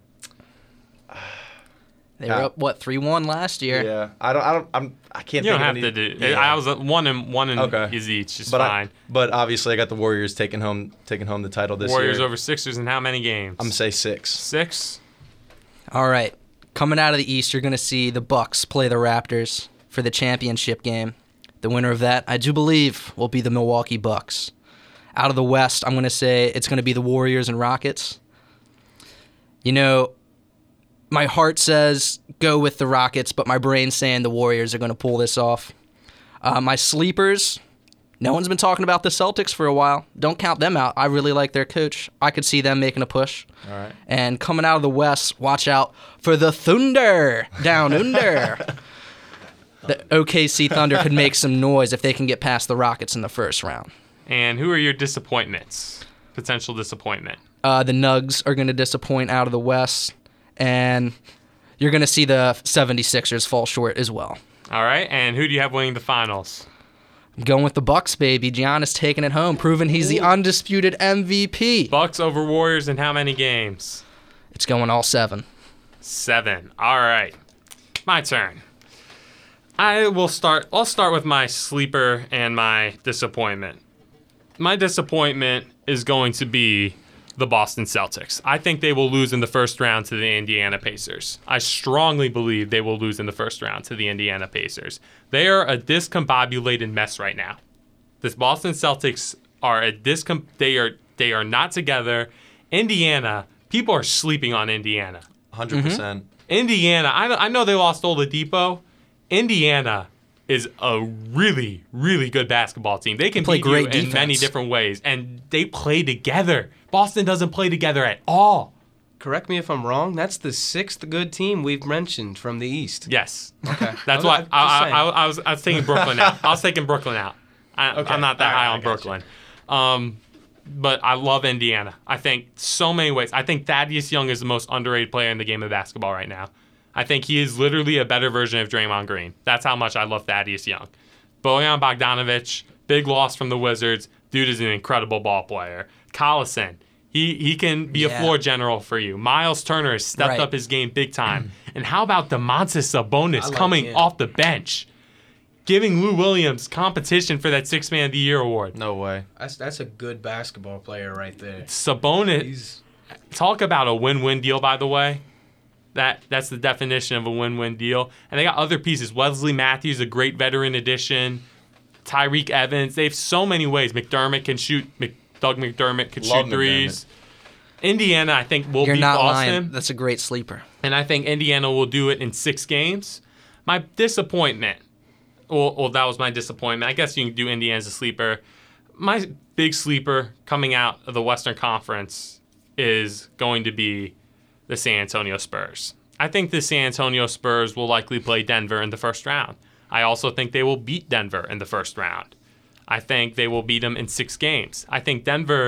[SPEAKER 2] They were up 3-1 last year.
[SPEAKER 3] yeah, I can't.
[SPEAKER 1] You don't
[SPEAKER 3] think
[SPEAKER 1] have
[SPEAKER 3] of
[SPEAKER 1] to
[SPEAKER 3] any,
[SPEAKER 1] do.
[SPEAKER 3] yeah.
[SPEAKER 1] I was one and
[SPEAKER 3] Okay.
[SPEAKER 1] is each. It's
[SPEAKER 3] but
[SPEAKER 1] fine.
[SPEAKER 3] But obviously, I got the Warriors taking home the title this
[SPEAKER 1] Warriors
[SPEAKER 3] year.
[SPEAKER 1] over Sixers in how many games?
[SPEAKER 3] I'm gonna say 6.
[SPEAKER 1] 6.
[SPEAKER 2] All right. Coming out of the East, you're going to see the Bucks play the Raptors for the championship game. The winner of that, I do believe, will be the Milwaukee Bucks. Out of the West, I'm going to say it's going to be the Warriors and Rockets. You know, my heart says go with the Rockets, but my brain's saying the Warriors are going to pull this off. My sleepers, no one's been talking about the Celtics for a while. Don't count them out. I really like their coach. I could see them making a push.
[SPEAKER 1] All right.
[SPEAKER 2] And coming out of the West, watch out for the Thunder down under. The OKC Thunder could make some noise if they can get past the Rockets in the first round.
[SPEAKER 1] And who are your disappointments? Potential disappointment.
[SPEAKER 2] The Nugs are going to disappoint out of the West, and you're going to see the 76ers fall short as well.
[SPEAKER 1] All right. And who do you have winning the finals?
[SPEAKER 2] I'm going with the Bucks, baby. Giannis taking it home, proving he's the undisputed MVP.
[SPEAKER 1] Bucks over Warriors in how many games?
[SPEAKER 2] It's going all 7.
[SPEAKER 1] 7. All right. My turn. I'll start with my sleeper and my disappointment. My disappointment is going to be the Boston Celtics. I think they will lose in the first round to the Indiana Pacers. I strongly believe they will lose in the first round to the Indiana Pacers. They are a discombobulated mess right now. This Boston Celtics are they are not together. Indiana, people are sleeping on Indiana.
[SPEAKER 3] 100%.
[SPEAKER 1] Indiana, I know they lost Oladipo. Indiana is a really, really good basketball team. They can
[SPEAKER 2] play
[SPEAKER 1] beat you
[SPEAKER 2] great
[SPEAKER 1] in
[SPEAKER 2] defense.
[SPEAKER 1] many different ways, and they play together. Boston doesn't play together at all.
[SPEAKER 4] Correct me if I'm wrong. That's the 6th good team we've mentioned from the East.
[SPEAKER 1] Yes.
[SPEAKER 4] Okay.
[SPEAKER 1] That's
[SPEAKER 4] I'm
[SPEAKER 1] why
[SPEAKER 4] just saying.
[SPEAKER 1] I was taking Brooklyn out. I was taking Brooklyn out. I'm not that
[SPEAKER 4] All right,
[SPEAKER 1] high
[SPEAKER 4] I
[SPEAKER 1] on
[SPEAKER 4] got you.
[SPEAKER 1] Brooklyn. But I love Indiana. I think so many ways. I think Thaddeus Young is the most underrated player in the game of basketball right now. I think he is literally a better version of Draymond Green. That's how much I love Thaddeus Young. Bojan Bogdanovic, big loss from the Wizards. Dude is an incredible ball player. Collison, he can be a
[SPEAKER 2] Yeah.
[SPEAKER 1] floor general for you. Miles Turner has stepped
[SPEAKER 2] Right.
[SPEAKER 1] up his game big time. And how about Domantas Sabonis
[SPEAKER 4] like
[SPEAKER 1] coming
[SPEAKER 4] him.
[SPEAKER 1] off the bench? Giving Lou Williams competition for that Sixth Man of the Year award.
[SPEAKER 3] No way.
[SPEAKER 4] That's a good basketball player right there.
[SPEAKER 1] Sabonis,
[SPEAKER 4] He's
[SPEAKER 1] talk about a win-win deal, by the way. That's the definition of a win-win deal. And they got other pieces. Wesley Matthews, a great veteran addition. Tyreek Evans. They have so many ways. McDermott can shoot. Doug McDermott could
[SPEAKER 3] Love
[SPEAKER 1] shoot threes. Indiana, I think, will
[SPEAKER 2] You're
[SPEAKER 1] beat
[SPEAKER 2] not
[SPEAKER 1] Boston.
[SPEAKER 2] lying. That's a great sleeper.
[SPEAKER 1] And I think Indiana will do it in 6 games. My disappointment, well, that was my disappointment. I guess you can do Indiana as a sleeper. My big sleeper coming out of the Western Conference is going to be the San Antonio Spurs. I think the San Antonio Spurs will likely play Denver in the first round. I also think they will beat Denver in the first round. I think they will beat them in 6 games. I think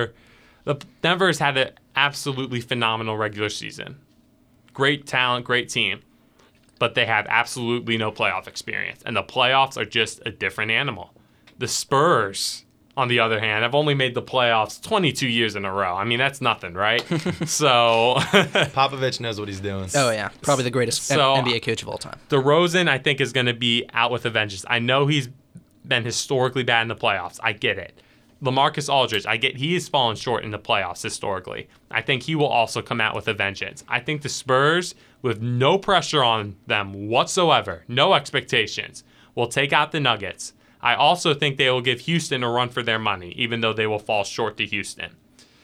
[SPEAKER 1] Denver's had an absolutely phenomenal regular season. Great talent, great team. But they have absolutely no playoff experience. And the playoffs are just a different animal. The Spurs, on the other hand, have only made the playoffs 22 years in a row. I mean, that's nothing, right? So
[SPEAKER 3] Popovich knows what he's doing.
[SPEAKER 2] Oh yeah, probably the greatest
[SPEAKER 1] So-
[SPEAKER 2] NBA coach of all time.
[SPEAKER 1] DeRozan, I think, is going to be out with a vengeance. I know he's been historically bad in the playoffs. I get it. LaMarcus Aldridge, he has fallen short in the playoffs historically. I think he will also come out with a vengeance. I think the Spurs, with no pressure on them whatsoever, no expectations, will take out the Nuggets. I also think they will give Houston a run for their money, even though they will fall short to Houston.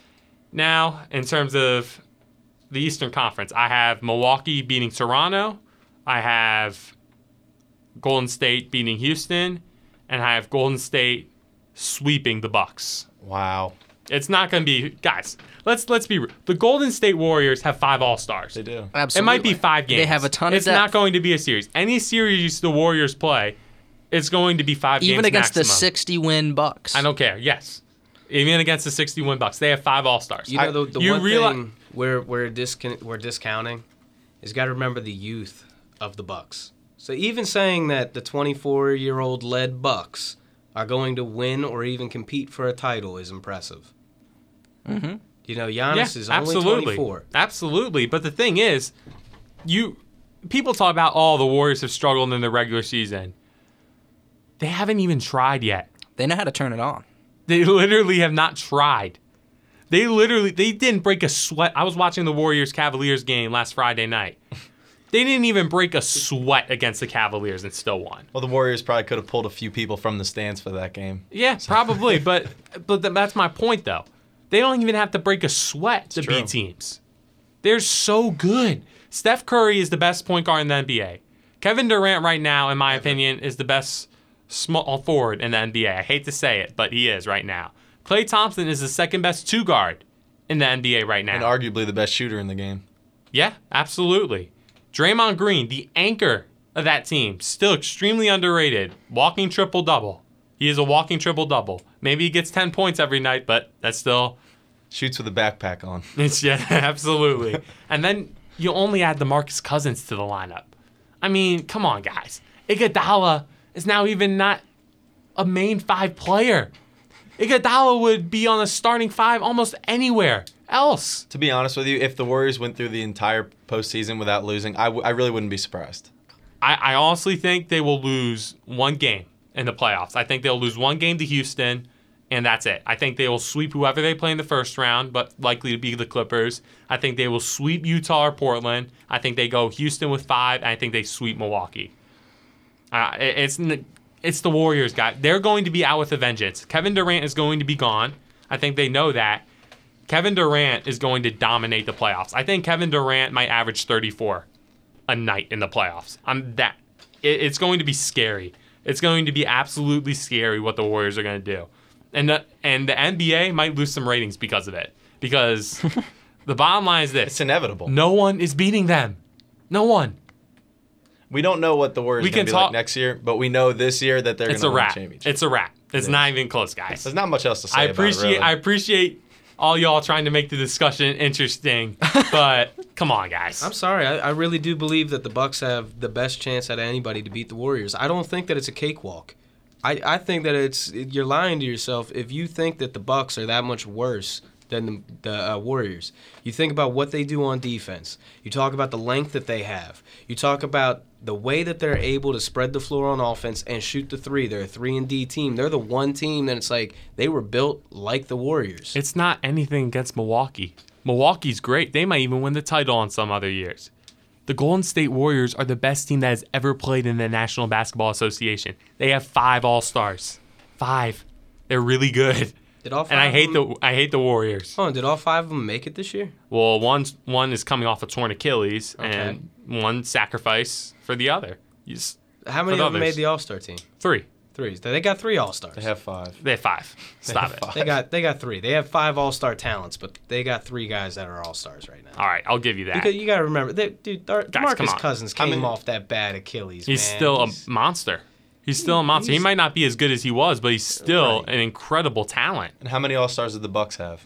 [SPEAKER 1] Now, in terms of the Eastern Conference, I have Milwaukee beating Toronto. I have Golden State beating Houston. And I have Golden State sweeping the Bucks.
[SPEAKER 3] Wow.
[SPEAKER 1] It's not going to be, guys. Let's be real. The Golden State Warriors have 5 All-Stars.
[SPEAKER 3] They do.
[SPEAKER 2] Absolutely.
[SPEAKER 1] It might be 5 games.
[SPEAKER 2] They have a ton of
[SPEAKER 1] It's
[SPEAKER 2] depth.
[SPEAKER 1] not going to be a series. Any series the Warriors play, it's going to be 5 games
[SPEAKER 2] Even against
[SPEAKER 1] maximum.
[SPEAKER 2] the 60-win Bucks.
[SPEAKER 1] I don't care. Yes. Even against the 61 Bucks, they have 5 All-Stars.
[SPEAKER 4] You know, the
[SPEAKER 1] you
[SPEAKER 4] one
[SPEAKER 1] realize-
[SPEAKER 4] thing we're discounting is got to remember the youth of the Bucks. So even saying that the 24-year-old led Bucks are going to win or even compete for a title is impressive.
[SPEAKER 2] Mm-hmm.
[SPEAKER 4] You know, Giannis is only 24.
[SPEAKER 1] Absolutely. But the thing is, people talk about, the Warriors have struggled in the regular season. They haven't even tried yet.
[SPEAKER 2] They know how to turn it on.
[SPEAKER 1] They literally have not tried. They didn't break a sweat. I was watching the Warriors-Cavaliers game last Friday night. They didn't even break a sweat against the Cavaliers and still won.
[SPEAKER 3] Well, the Warriors probably could have pulled a few people from the stands for that game.
[SPEAKER 1] Yeah, probably. but that's my point, though. They don't even have to break a sweat to
[SPEAKER 3] true.
[SPEAKER 1] beat teams. They're so good. Steph Curry is the best point guard in the NBA. Kevin Durant right now, in my opinion, is the best small forward in the NBA. I hate to say it, but he is right now. Klay Thompson is the second best 2 guard in the NBA right now.
[SPEAKER 3] And arguably the best shooter in the game.
[SPEAKER 1] Yeah, absolutely. Draymond Green, the anchor of that team, still extremely underrated. Walking triple-double. He is a walking triple-double. Maybe he gets 10 points every night, but that's still...
[SPEAKER 3] Shoots with a backpack on.
[SPEAKER 1] Yeah, absolutely. And then you only add DeMarcus Cousins to the lineup. I mean, come on, guys. Iguodala is now even not a main 5 player. Iguodala would be on a starting 5 almost anywhere else.
[SPEAKER 3] To be honest with you, if the Warriors went through the entire postseason without losing, I really wouldn't be surprised.
[SPEAKER 1] I honestly think they will lose 1 game in the playoffs. I think they'll lose 1 game to Houston, and that's it. I think they will sweep whoever they play in the first round, but likely to be the Clippers. I think they will sweep Utah or Portland. I think they go Houston with 5, and I think they sweep Milwaukee. It's the Warriors, guys. They're going to be out with a vengeance. Kevin Durant is going to be gone. I think they know that. Kevin Durant is going to dominate the playoffs. I think Kevin Durant might average 34 a night in the playoffs. It's going to be scary. It's going to be absolutely scary what the Warriors are going to do. And the NBA might lose some ratings because of it. Because the bottom line is this.
[SPEAKER 3] It's inevitable.
[SPEAKER 1] No one is beating them. No one.
[SPEAKER 3] We don't know what the Warriors are going to be like next year, but we know this year that they're going to win the championship.
[SPEAKER 1] It's a wrap. It's not even close, guys.
[SPEAKER 3] There's not much else to say about it, really.
[SPEAKER 1] I appreciate all y'all trying to make the discussion interesting, but come on, guys.
[SPEAKER 4] I'm sorry. I really do believe that the Bucks have the best chance out of anybody to beat the Warriors. I don't think that it's a cakewalk. I think that you're lying to yourself if you think that the Bucks are that much worse than the Warriors. You think about what they do on defense. You talk about the length that they have. You talk about the way that they're able to spread the floor on offense and shoot the three. They're a 3-and-D team. They're the one team that it's like they were built like the Warriors.
[SPEAKER 1] It's not anything against Milwaukee. Milwaukee's great. They might even win the title on some other years. The Golden State Warriors are the best team that has ever played in the National Basketball Association. They have 5 All-Stars. 5. They're really good.
[SPEAKER 4] Did all 5
[SPEAKER 1] and I hate the Warriors.
[SPEAKER 4] Oh, did all 5 of them make it this year?
[SPEAKER 1] Well, one is coming off a torn Achilles, and one sacrifice for the other.
[SPEAKER 4] How many of them made the All-Star team?
[SPEAKER 1] 3.
[SPEAKER 4] 3. They got 3 All-Stars.
[SPEAKER 3] They have 5.
[SPEAKER 1] They have 5. Stop it.
[SPEAKER 4] They got 3. They have 5 All-Star talents, but they got 3 guys that are All-Stars right now.
[SPEAKER 1] All right, I'll give you that.
[SPEAKER 4] Because you got to remember, DeMarcus Cousins came off that bad Achilles.
[SPEAKER 1] He's still a monster. He's still a monster. He might not be as good as he was, but he's still an incredible talent.
[SPEAKER 3] And how many All-Stars did the Bucks have?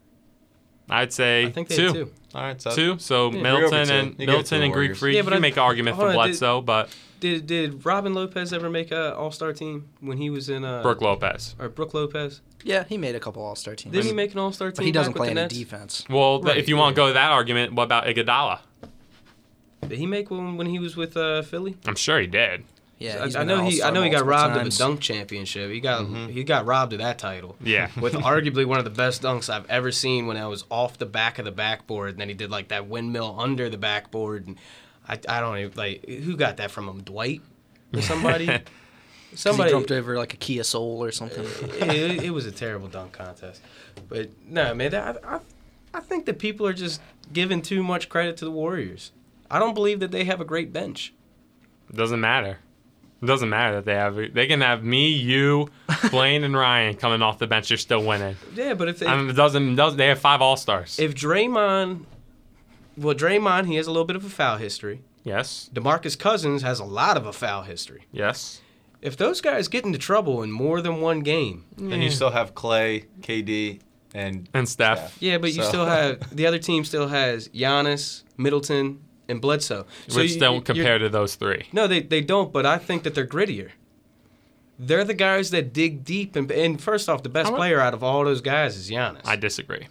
[SPEAKER 1] I'd say
[SPEAKER 4] I think they
[SPEAKER 1] 2.
[SPEAKER 4] had 2.
[SPEAKER 3] All right, so
[SPEAKER 1] 2. So Middleton and Greek Freak. You can make an argument for Bledsoe, but
[SPEAKER 4] did Robin Lopez ever make an All-Star team when he was in
[SPEAKER 1] Brook Lopez?
[SPEAKER 4] Or Brook Lopez?
[SPEAKER 2] Yeah, he made a couple All-Star teams.
[SPEAKER 4] Didn't he make an All-Star team?
[SPEAKER 2] But he doesn't play any
[SPEAKER 4] Nets?
[SPEAKER 2] defense.
[SPEAKER 1] Well, if you want to go to that argument, what about Iguodala?
[SPEAKER 4] Did he make one when he was with Philly?
[SPEAKER 1] I'm sure he did.
[SPEAKER 2] Yeah,
[SPEAKER 4] I know he got robbed of a dunk championship. He got robbed of that title.
[SPEAKER 1] Yeah.
[SPEAKER 4] With arguably one of the best dunks I've ever seen when I was off the back of the backboard, and then he did like that windmill under the backboard, and I don't even like who got that from him, Dwight or somebody.
[SPEAKER 2] He jumped over like a Kia Soul or something.
[SPEAKER 4] It was a terrible dunk contest, but no, man, I think that people are just giving too much credit to the Warriors. I don't believe that they have a great bench.
[SPEAKER 1] It doesn't matter. It doesn't matter that they can have me, you, Blaine, and Ryan coming off the bench. They're still winning.
[SPEAKER 4] Yeah, but if they,
[SPEAKER 1] it doesn't. They have 5 All-Stars.
[SPEAKER 4] If Draymond, he has a little bit of a foul history.
[SPEAKER 1] Yes.
[SPEAKER 4] DeMarcus Cousins has a lot of a foul history.
[SPEAKER 1] Yes.
[SPEAKER 4] If those guys get into trouble in more than one game,
[SPEAKER 3] then you still have Clay, KD, and
[SPEAKER 1] Steph.
[SPEAKER 4] Yeah, but you still have the other team still has Giannis, Middleton, and Bledsoe.
[SPEAKER 1] Which don't compare to those 3.
[SPEAKER 4] No, they don't, but I think that they're grittier. They're the guys that dig deep. And first off, the best player out of all those guys is Giannis.
[SPEAKER 1] I disagree.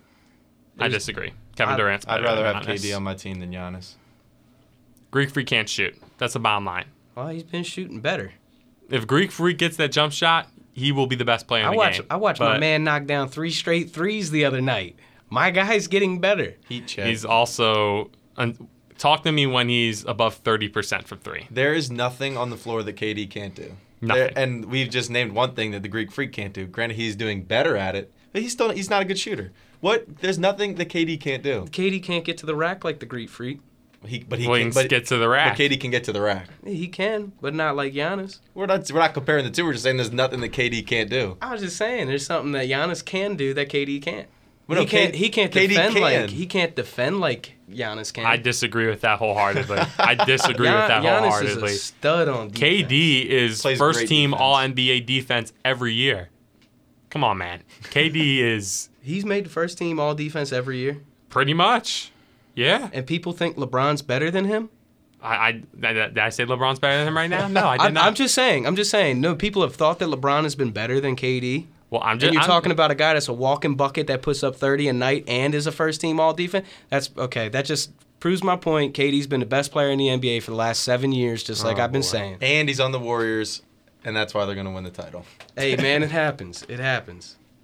[SPEAKER 1] Kevin Durant's better.
[SPEAKER 3] I'd rather have
[SPEAKER 1] Giannis.
[SPEAKER 3] KD on my team than Giannis.
[SPEAKER 1] Greek Freak can't shoot. That's the bottom line.
[SPEAKER 4] Well, he's been shooting better.
[SPEAKER 1] If Greek Freak gets that jump shot, he will be the best player in the game.
[SPEAKER 4] I watched my man knock down 3 straight threes the other night. My guy's getting better.
[SPEAKER 3] Heat check.
[SPEAKER 1] He's also... Talk to me when he's above 30% from 3.
[SPEAKER 3] There is nothing on the floor that KD can't do.
[SPEAKER 1] Nothing.
[SPEAKER 3] And we've just named one thing that the Greek Freak can't do. Granted, he's doing better at it, but he's not a good shooter. There's nothing that KD can't do.
[SPEAKER 4] KD can't get to the rack like the Greek Freak.
[SPEAKER 3] He
[SPEAKER 1] can
[SPEAKER 3] get
[SPEAKER 1] get to the rack.
[SPEAKER 3] But KD can get to the rack.
[SPEAKER 4] He can, but not like Giannis.
[SPEAKER 3] We're not comparing the two. We're just saying there's nothing that KD can't do.
[SPEAKER 4] I was just saying there's something that Giannis can do that KD can't.
[SPEAKER 3] Well,
[SPEAKER 4] he can't
[SPEAKER 3] KD
[SPEAKER 4] defend defend like Giannis can.
[SPEAKER 1] I disagree with that wholeheartedly. Giannis
[SPEAKER 4] is a stud on defense.
[SPEAKER 1] KD is
[SPEAKER 3] Plays
[SPEAKER 1] first
[SPEAKER 3] great
[SPEAKER 1] team
[SPEAKER 3] defense.
[SPEAKER 1] All-NBA defense every year. Come on, man. KD is
[SPEAKER 4] He's made the first team all defense every year.
[SPEAKER 1] pretty much. Yeah.
[SPEAKER 4] And people think LeBron's better than him?
[SPEAKER 1] Did I say LeBron's better than him right now? No, I did not.
[SPEAKER 4] I'm just saying. No, people have thought that LeBron has been better than KD.
[SPEAKER 1] Well,
[SPEAKER 4] And you're talking about a guy that's a walking bucket that puts up 30 a night and is a first team all defense. That's okay. That just proves my point. KD's been the best player in the NBA for the last 7 years, just like I've been saying.
[SPEAKER 3] And he's on the Warriors, and that's why they're going to win the title.
[SPEAKER 4] Hey, man, it happens. It happens.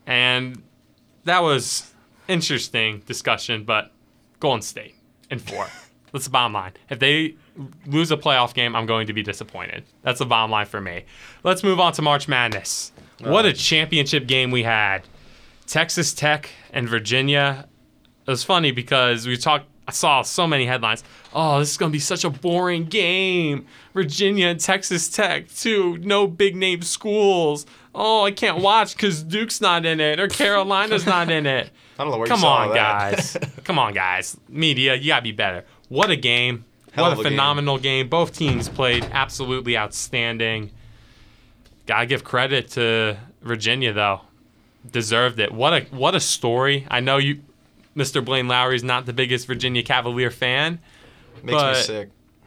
[SPEAKER 1] And that was interesting discussion, but Golden State in 4. That's the bottom line. If they lose a playoff game, I'm going to be disappointed. That's the bottom line for me. Let's move on to March Madness. What a championship game we had. Texas Tech and Virginia. It was funny because I saw so many headlines. Oh, this is going to be such a boring game. Virginia and Texas Tech, too. No big-name schools. Oh, I can't watch because Duke's not in it or Carolina's not in it.
[SPEAKER 3] I don't know where
[SPEAKER 1] Come
[SPEAKER 3] you saw
[SPEAKER 1] on,
[SPEAKER 3] that.
[SPEAKER 1] guys. Come on, guys. Media, you got to be better. What a game.
[SPEAKER 3] Hell
[SPEAKER 1] What
[SPEAKER 3] of
[SPEAKER 1] a
[SPEAKER 3] a game.
[SPEAKER 1] phenomenal game. Both teams played absolutely outstanding. Got to give credit to Virginia, though. Deserved it. What a story. I know you, Mr. Blaine Lowry, is not the biggest Virginia Cavalier fan.
[SPEAKER 3] Makes
[SPEAKER 1] but
[SPEAKER 3] me sick.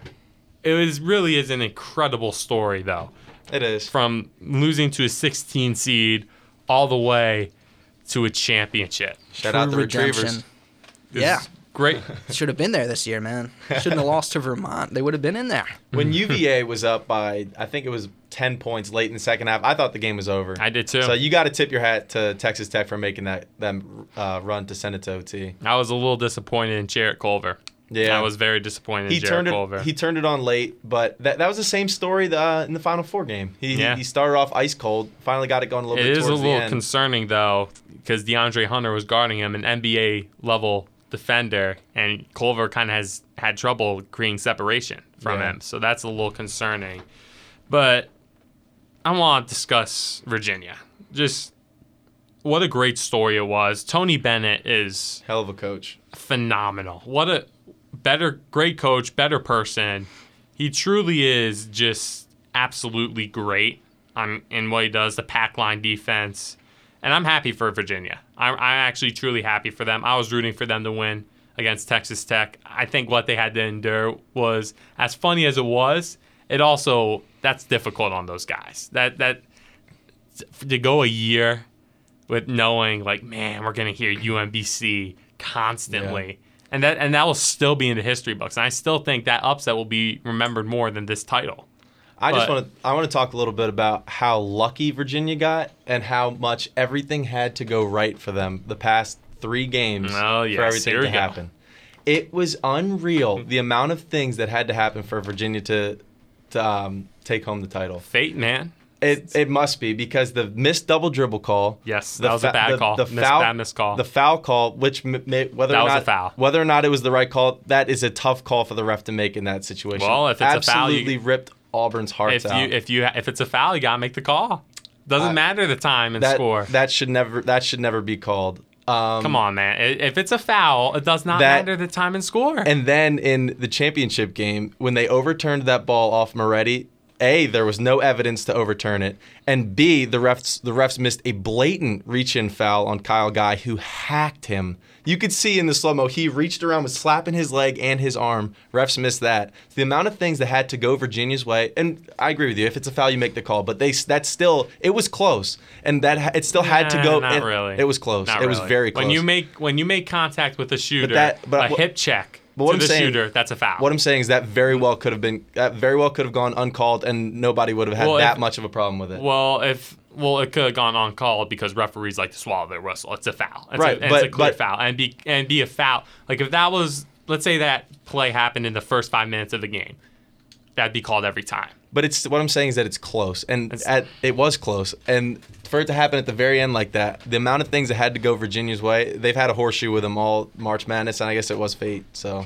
[SPEAKER 1] It really is an incredible story, though.
[SPEAKER 3] It is.
[SPEAKER 1] From losing to a 16 seed all the way to a championship.
[SPEAKER 3] Shout out the Retrievers.
[SPEAKER 1] It's
[SPEAKER 2] Yeah.
[SPEAKER 1] Great.
[SPEAKER 2] Should have been there this year, man. Shouldn't have lost to Vermont. They would have been in there.
[SPEAKER 3] When UVA was up by, I think it was 10 points late in the second half, I thought the game was over.
[SPEAKER 1] I did too.
[SPEAKER 3] So you got to tip your hat to Texas Tech for making them run to send it to OT.
[SPEAKER 1] I was a little disappointed in Jarrett Culver.
[SPEAKER 3] Yeah,
[SPEAKER 1] I was very disappointed
[SPEAKER 3] he
[SPEAKER 1] in Jarrett
[SPEAKER 3] turned
[SPEAKER 1] Culver.
[SPEAKER 3] He turned it on late, but that was the same story in the Final Four game. He started off ice cold, finally got it going a little
[SPEAKER 1] It
[SPEAKER 3] bit
[SPEAKER 1] is a
[SPEAKER 3] towards the
[SPEAKER 1] little
[SPEAKER 3] end.
[SPEAKER 1] concerning, though, because DeAndre Hunter was guarding him, an NBA-level defender, and Culver kind of has had trouble creating separation from him. So that's a little concerning. But I want to discuss Virginia. Just what a great story it was. Tony Bennett is
[SPEAKER 3] Hell of a coach.
[SPEAKER 1] phenomenal. What a great coach, better person. He truly is just absolutely great in what he does, the pack line defense. And I'm happy for Virginia. I'm actually truly happy for them. I was rooting for them to win against Texas Tech. I think what they had to endure was, as funny as it was, that's difficult on those guys. That to go a year with knowing, like, man, we're going to hear UMBC constantly. Yeah. And that will still be in the history books. And I still think that upset will be remembered more than this title.
[SPEAKER 3] I want to talk a little bit about how lucky Virginia got and how much everything had to go right for them the past 3 games for everything to happen. It was unreal the amount of things that had to happen for Virginia to take home the title.
[SPEAKER 1] Fate, man.
[SPEAKER 3] It must be, because the missed double dribble call.
[SPEAKER 1] Yes, that was a bad call. Missed call.
[SPEAKER 3] The foul call, which whether or not it was the right call, that is a tough call for the ref to make in that situation.
[SPEAKER 1] Well, if it's a foul,
[SPEAKER 3] absolutely ripped Auburn's hearts out.
[SPEAKER 1] If it's a foul, you gotta make the call. Doesn't matter the time and score.
[SPEAKER 3] That should never be called.
[SPEAKER 1] Come on, man. If it's a foul, it does not matter the time and score.
[SPEAKER 3] And then in the championship game, when they overturned that ball off Moretti, A, there was no evidence to overturn it, and B, the refs missed a blatant reach-in foul on Kyle Guy, who hacked him. You could see in the slow-mo, he reached around, was slapping his leg and his arm. Refs missed that. The amount of things that had to go Virginia's way, and I agree with you, if it's a foul, you make the call, but it was close, and it still had to go.
[SPEAKER 1] Not really.
[SPEAKER 3] It was close. It was very close.
[SPEAKER 1] When you make contact with a shooter, a hip check to the shooter, that's a foul.
[SPEAKER 3] What I'm saying is that very well could have gone uncalled, and nobody would have had that much of a problem with it.
[SPEAKER 1] It could have gone uncalled because referees like to swallow their whistle. It's a foul. It's a clear foul. And be a foul. Like, if that was, let's say that play happened in the first 5 minutes of the game, that'd be called every time.
[SPEAKER 3] But what I'm saying is that it's close, and it was close, and for it to happen at the very end like that, the amount of things that had to go Virginia's way, they've had a horseshoe with them all March Madness, and I guess it was fate. So,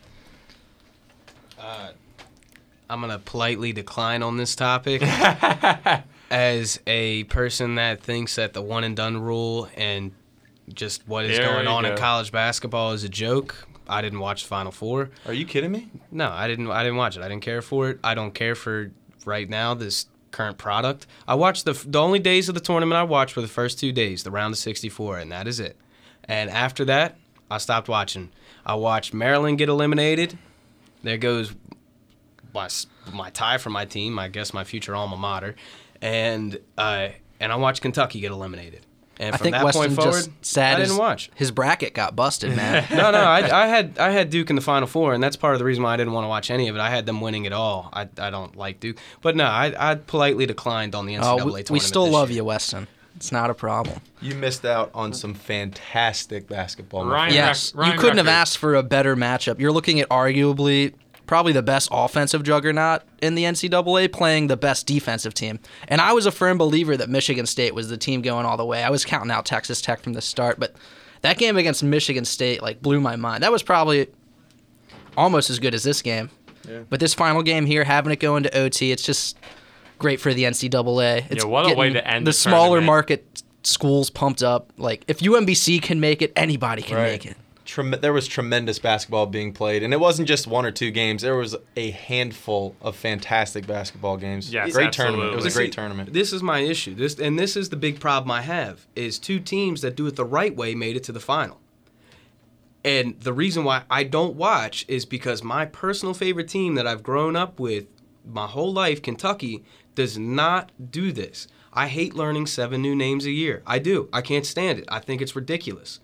[SPEAKER 4] I'm gonna politely decline on this topic. As a person that thinks that the one and done rule and just what is going on in college basketball is a joke, I didn't watch the Final Four.
[SPEAKER 3] Are you kidding me?
[SPEAKER 4] No, I didn't watch it. I didn't care for it. I don't care for right now this current product. I watched the only days of the tournament I watched were the first 2 days, the round of 64, and that is it. And after that, I stopped watching. I watched Maryland get eliminated. There goes my tie for my team, I guess my future alma mater. And I watched Kentucky get eliminated. And from that point forward, I didn't watch.
[SPEAKER 2] His bracket got busted, man.
[SPEAKER 4] No, I had Duke in the Final Four, and that's part of the reason why I didn't want to watch any of it. I had them winning it all. I don't like Duke. But no, I politely declined on the NCAA tournament.
[SPEAKER 2] We still love you, Weston. It's not a problem.
[SPEAKER 3] You missed out on some fantastic basketball. my
[SPEAKER 1] Ryan
[SPEAKER 3] friend.
[SPEAKER 2] Yes,
[SPEAKER 1] Ryan
[SPEAKER 2] you couldn't have
[SPEAKER 1] Record.
[SPEAKER 2] asked for a better matchup. You're looking at arguably probably the best offensive juggernaut in the NCAA playing the best defensive team. And I was a firm believer that Michigan State was the team going all the way. I was counting out Texas Tech from the start, but that game against Michigan State blew my mind. That was probably almost as good as this game.
[SPEAKER 3] Yeah.
[SPEAKER 2] But this final game here, having it go into OT, it's just great for the NCAA. It's
[SPEAKER 1] what a way
[SPEAKER 2] getting
[SPEAKER 1] to end
[SPEAKER 2] the
[SPEAKER 1] the
[SPEAKER 2] smaller
[SPEAKER 1] tournament.
[SPEAKER 2] market schools pumped up. If UMBC can make it, anybody can
[SPEAKER 3] Right.
[SPEAKER 2] make it.
[SPEAKER 3] There was tremendous basketball being played, and it wasn't just 1 or 2 games. There was a handful of fantastic basketball games.
[SPEAKER 1] Yes,
[SPEAKER 3] Great tournament. It was a
[SPEAKER 1] absolutely.
[SPEAKER 3] great tournament.
[SPEAKER 4] This is my issue. This is the big problem I have, is 2 teams that do it the right way made it to the final. And the reason why I don't watch is because my personal favorite team that I've grown up with my whole life, Kentucky, does not do this. I hate learning 7 new names a year. I do. I can't stand it. I think it's ridiculous.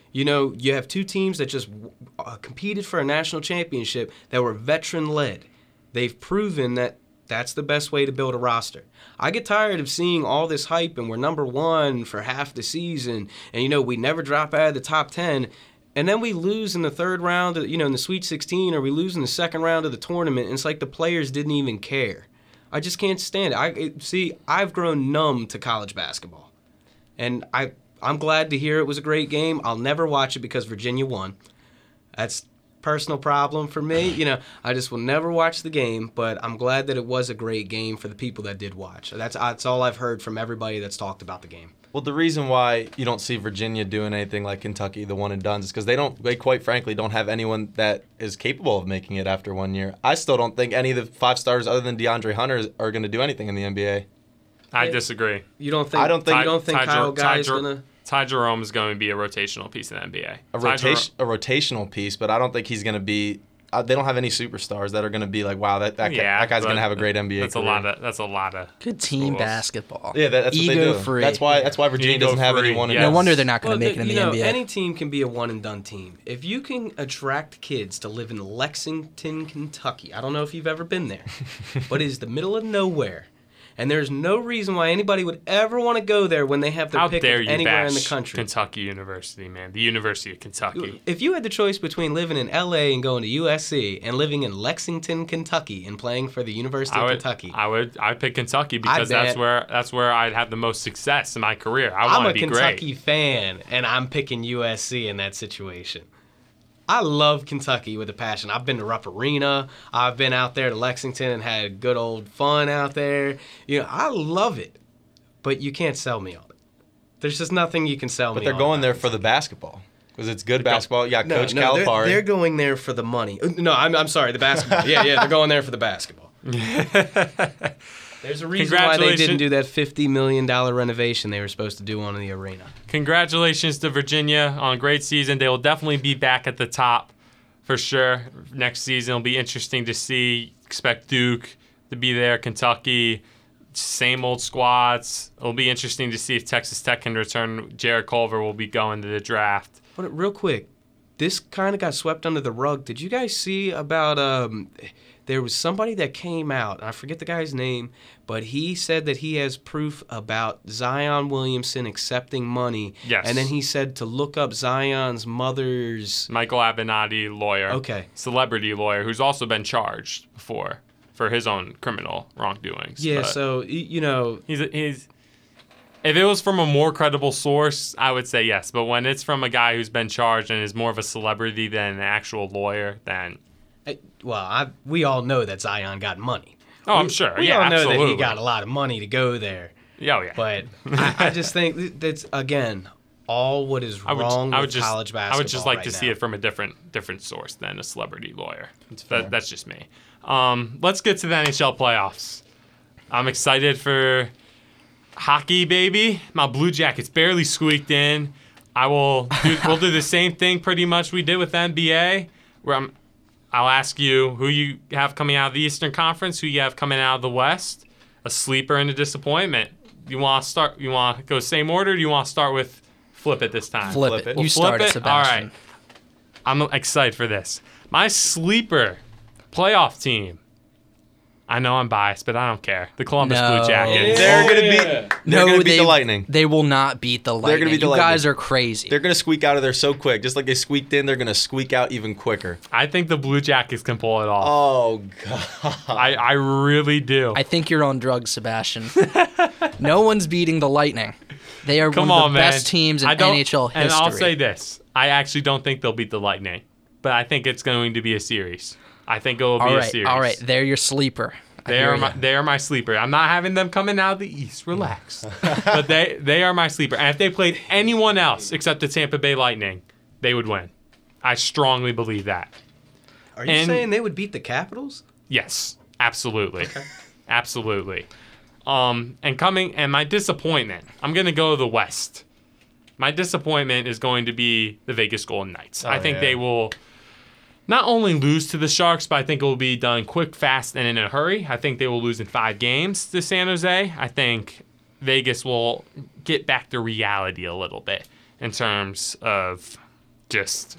[SPEAKER 4] You have 2 teams that just competed for a national championship that were veteran-led. They've proven that that's the best way to build a roster. I get tired of seeing all this hype and we're number 1 for half the season and, we never drop out of the top 10. And then we lose in the 3rd round, in the Sweet 16, or we lose in the 2nd round of the tournament. And it's like the players didn't even care. I just can't stand it. I've grown numb to college basketball. And I'm glad to hear it was a great game. I'll never watch it because Virginia won. That's a personal problem for me. I just will never watch the game, but I'm glad that it was a great game for the people that did watch. That's all I've heard from everybody that's talked about the game.
[SPEAKER 3] Well, the reason why you don't see Virginia doing anything like Kentucky, the one and dones, is because they quite frankly don't have anyone that is capable of making it after 1 year. I still don't think any of the 5 stars other than DeAndre Hunter are going to do anything in the NBA.
[SPEAKER 1] I disagree.
[SPEAKER 4] You don't think?
[SPEAKER 3] I don't think-
[SPEAKER 4] You don't think Kyle Guy's
[SPEAKER 1] Jer-
[SPEAKER 4] gonna?
[SPEAKER 1] Ty Jerome is going to be a rotational piece in the NBA.
[SPEAKER 3] A rotational piece, but I don't think he's going to be. They don't have any superstars that are going to be like, wow, that guy's
[SPEAKER 1] but
[SPEAKER 3] going to have a great NBA
[SPEAKER 1] That's
[SPEAKER 3] career.
[SPEAKER 1] That's a lot of
[SPEAKER 2] Good team
[SPEAKER 1] schools.
[SPEAKER 2] basketball.
[SPEAKER 3] Yeah, that's what they do.
[SPEAKER 2] Ego-free.
[SPEAKER 3] That's why Virginia doesn't have
[SPEAKER 1] Ego-free,
[SPEAKER 3] anyone.
[SPEAKER 1] yes.
[SPEAKER 2] No wonder they're not going
[SPEAKER 4] Well,
[SPEAKER 2] to make it in the NBA.
[SPEAKER 4] Any team can be a one-and-done team. If you can attract kids to live in Lexington, Kentucky, I don't know if you've ever been there, but it is the middle of nowhere. And there's no reason why anybody would ever want to go there when they have their
[SPEAKER 1] How
[SPEAKER 4] pick
[SPEAKER 1] dare
[SPEAKER 4] of
[SPEAKER 1] you
[SPEAKER 4] anywhere in the
[SPEAKER 1] bash
[SPEAKER 4] country.
[SPEAKER 1] Kentucky University, man? The University of Kentucky.
[SPEAKER 4] If you had the choice between living in LA and going to USC and living in Lexington, Kentucky and playing for the University of Kentucky,
[SPEAKER 1] I'd pick Kentucky because that's where I'd have the most success in my career. I
[SPEAKER 4] I'm
[SPEAKER 1] want
[SPEAKER 4] a
[SPEAKER 1] to be
[SPEAKER 4] Kentucky
[SPEAKER 1] great.
[SPEAKER 4] fan and I'm picking USC in that situation. I love Kentucky with a passion. I've been to Rupp Arena. I've been out there to Lexington and had good old fun out there. I love it. But you can't sell me on it. There's just nothing you can sell me on.
[SPEAKER 3] But they're going there
[SPEAKER 4] about
[SPEAKER 3] for the basketball because it's good basketball. You got
[SPEAKER 4] No,
[SPEAKER 3] Coach
[SPEAKER 4] no,
[SPEAKER 3] Calipari.
[SPEAKER 4] they're going there for the money. No, I'm sorry, the basketball. Yeah, they're going there for the basketball. There's a reason why they didn't do that $50 million renovation they were supposed to do on the arena.
[SPEAKER 1] Congratulations to Virginia on a great season. They will definitely be back at the top for sure. Next season will be interesting to see. Expect Duke to be there, Kentucky, same old squads. It'll be interesting to see if Texas Tech can return. Jared Culver will be going to the draft.
[SPEAKER 4] But real quick, this kind of got swept under the rug. Did you guys see about there was somebody that came out, I forget the guy's name, but he said that he has proof about Zion Williamson accepting money.
[SPEAKER 1] Yes.
[SPEAKER 4] And then he said to look up Zion's mother's...
[SPEAKER 1] Michael Avenatti, lawyer.
[SPEAKER 4] Okay.
[SPEAKER 1] Celebrity lawyer who's also been charged before for his own criminal wrongdoings.
[SPEAKER 4] Yeah,
[SPEAKER 1] But
[SPEAKER 4] so,
[SPEAKER 1] he's if it was from a more credible source, I would say yes. But when it's from a guy who's been charged and is more of a celebrity than an actual lawyer, then
[SPEAKER 4] we all know that Zion got money.
[SPEAKER 1] I'm sure.
[SPEAKER 4] We
[SPEAKER 1] yeah,
[SPEAKER 4] all know
[SPEAKER 1] absolutely.
[SPEAKER 4] that he got a lot of money to go there.
[SPEAKER 1] Yeah, oh, yeah.
[SPEAKER 4] But I just think that's, again, all what is wrong with college basketball.
[SPEAKER 1] I would just like
[SPEAKER 4] right
[SPEAKER 1] to see
[SPEAKER 4] now.
[SPEAKER 1] it from a different source than a celebrity lawyer. That's just me. Let's get to the NHL playoffs. I'm excited for hockey, baby. My Blue Jackets barely squeaked in. We'll do the same thing pretty much we did with NBA, where I'll ask you who you have coming out of the Eastern Conference, who you have coming out of the West, a sleeper and a disappointment. You want to start? You want to go same order? Or do you want to start with flip it this time?
[SPEAKER 2] Flip it.
[SPEAKER 1] We'll
[SPEAKER 2] You
[SPEAKER 1] flip
[SPEAKER 2] start it,
[SPEAKER 1] it?
[SPEAKER 2] Sebastian.
[SPEAKER 1] All right. I'm excited for this. My sleeper playoff team, I know I'm biased, but I don't care. The Columbus
[SPEAKER 2] No.
[SPEAKER 1] Blue Jackets.
[SPEAKER 3] They're gonna beat the Lightning.
[SPEAKER 2] They will not beat the Lightning.
[SPEAKER 3] gonna beat the
[SPEAKER 2] You guys
[SPEAKER 3] Lightning.
[SPEAKER 2] are crazy.
[SPEAKER 3] They're gonna squeak out of there so quick, just like they squeaked in. They're gonna squeak out even quicker.
[SPEAKER 1] I think the Blue Jackets can pull it off.
[SPEAKER 3] Oh God!
[SPEAKER 1] I really do.
[SPEAKER 2] I think you're on drugs, Sebastian. No one's beating the Lightning. They are
[SPEAKER 1] Come
[SPEAKER 2] one of
[SPEAKER 1] on,
[SPEAKER 2] the
[SPEAKER 1] man.
[SPEAKER 2] best teams in
[SPEAKER 1] I don't-
[SPEAKER 2] NHL history.
[SPEAKER 1] And I'll say this: I actually don't think they'll beat the Lightning, but I think it's going to be a series. I think it will be a series.
[SPEAKER 2] all right. They're your sleeper. I hear ya.
[SPEAKER 1] They are my sleeper. I'm not having them coming out of the East. Relax. But they are my sleeper. And if they played anyone else except the Tampa Bay Lightning, they would win. I strongly believe that.
[SPEAKER 4] Are you
[SPEAKER 1] And-
[SPEAKER 4] saying they would beat the Capitals?
[SPEAKER 1] Yes, absolutely. Absolutely. And my disappointment, I'm going to go to the West. My disappointment is going to be the Vegas Golden Knights. I think they will not only lose to the Sharks, but I think it will be done quick, fast, and in a hurry. I think they will lose in 5 games to San Jose. I think Vegas will get back to reality a little bit in terms of just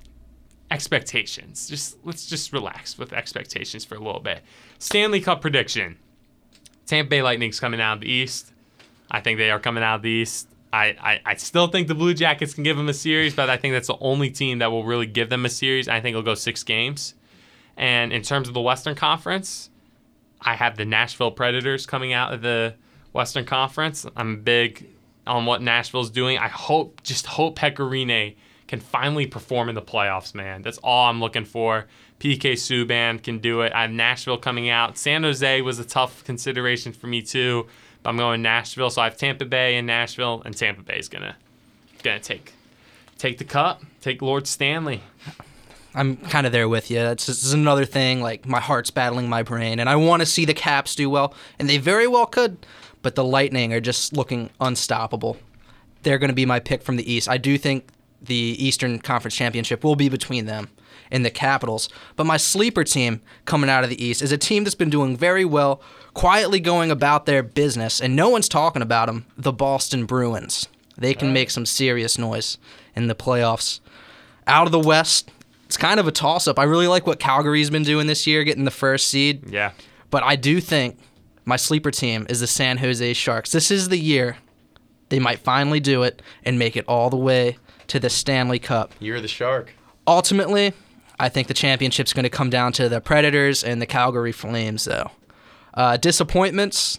[SPEAKER 1] expectations. Let's just relax with expectations for a little bit. Stanley Cup prediction. Tampa Bay Lightning's coming out of the East. I think they are coming out of the East. I still think the Blue Jackets can give them a series, but I think that's the only team that will really give them a series. I think it'll go 6 games. And in terms of the Western Conference, I have the Nashville Predators coming out of the Western Conference. I'm big on what Nashville's doing. I hope Pekka Rinne can finally perform in the playoffs, man. That's all I'm looking for. PK Subban can do it. I have Nashville coming out. San Jose was a tough consideration for me too. I'm going Nashville, so I have Tampa Bay and Nashville, and Tampa Bay is gonna take the cup, take Lord Stanley.
[SPEAKER 2] I'm kind of there with you. This is another thing. Like, my heart's battling my brain, and I want to see the Caps do well, and they very well could. But the Lightning are just looking unstoppable. They're going to be my pick from the East. I do think the Eastern Conference Championship will be between them and the Capitals. But my sleeper team coming out of the East is a team that's been doing very well, quietly going about their business, and no one's talking about them, the Boston Bruins. They can make some serious noise in the playoffs. Out of the West, it's kind of a toss-up. I really like what Calgary's been doing this year, getting the first seed.
[SPEAKER 1] Yeah.
[SPEAKER 2] But I do think my sleeper team is the San Jose Sharks. This is the year they might finally do it and make it all the way to the Stanley Cup.
[SPEAKER 3] You're the Shark.
[SPEAKER 2] Ultimately, I think the championship's going to come down to the Predators and the Calgary Flames, though. Disappointments,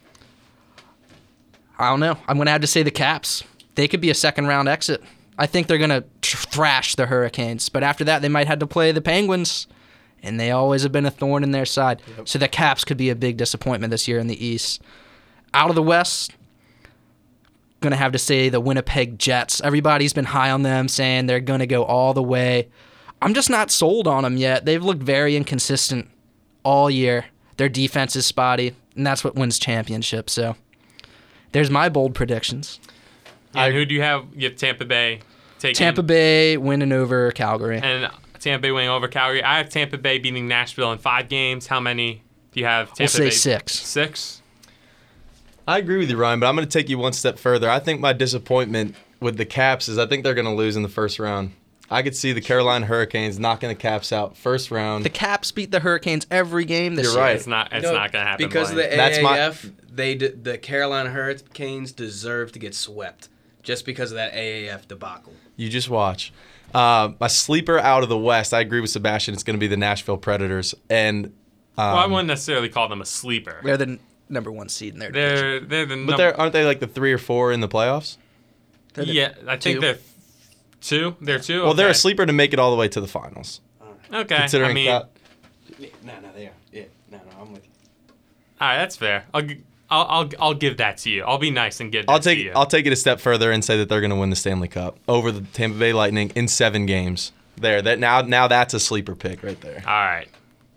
[SPEAKER 2] I don't know. I'm going to have to say the Caps. They could be a second-round exit. I think they're going to thrash the Hurricanes. But after that, they might have to play the Penguins, and they always have been a thorn in their side. Yep. So the Caps could be a big disappointment this year in the East. Out of the West, going to have to say the Winnipeg Jets. Everybody's been high on them, saying they're going to go all the way. I'm just not sold on them yet. They've looked very inconsistent all year. Their defense is spotty, and that's what wins championships. So there's my bold predictions.
[SPEAKER 1] And who do you have? You have Tampa Bay taking.
[SPEAKER 2] Tampa Bay winning over Calgary.
[SPEAKER 1] And Tampa Bay winning over Calgary. I have Tampa Bay beating Nashville in 5 games. How many do you have? Tampa
[SPEAKER 2] we'll say
[SPEAKER 1] Bay?
[SPEAKER 2] 6.
[SPEAKER 1] 6?
[SPEAKER 3] I agree with you, Ryan, but I'm going to take you one step further. I think my disappointment with the Caps is I think they're going to lose in the first round. I could see the Carolina Hurricanes knocking the Caps out first round.
[SPEAKER 2] The Caps beat the Hurricanes every game this
[SPEAKER 3] You're
[SPEAKER 2] year.
[SPEAKER 3] right.
[SPEAKER 1] It's not going to happen.
[SPEAKER 4] Because of the
[SPEAKER 1] Blaine.
[SPEAKER 4] AAF, the Carolina Hurricanes deserve to get swept just because of that AAF debacle.
[SPEAKER 3] You just watch. My sleeper out of the West, I agree with Sebastian, it's going to be the Nashville Predators. And
[SPEAKER 1] well, I wouldn't necessarily call them a sleeper.
[SPEAKER 2] They're the number 1 seed in their division.
[SPEAKER 1] They're the
[SPEAKER 3] But aren't they like the 3 or 4 in the playoffs?
[SPEAKER 1] Yeah, I think
[SPEAKER 2] 2.
[SPEAKER 1] they're 2. They're 2.
[SPEAKER 3] Well, they're a
[SPEAKER 1] Okay.
[SPEAKER 3] sleeper to make it all the way to the finals.
[SPEAKER 1] Okay.
[SPEAKER 3] Considering
[SPEAKER 1] I mean,
[SPEAKER 3] Cal-
[SPEAKER 4] No, they are. Yeah, no, I'm with you.
[SPEAKER 1] all right, that's fair. I'll give that to you. I'll be nice and give that to you.
[SPEAKER 3] I'll take it a step further and say that they're going to win the Stanley Cup over the Tampa Bay Lightning in 7 games. Now that's a sleeper pick right there.
[SPEAKER 1] All right.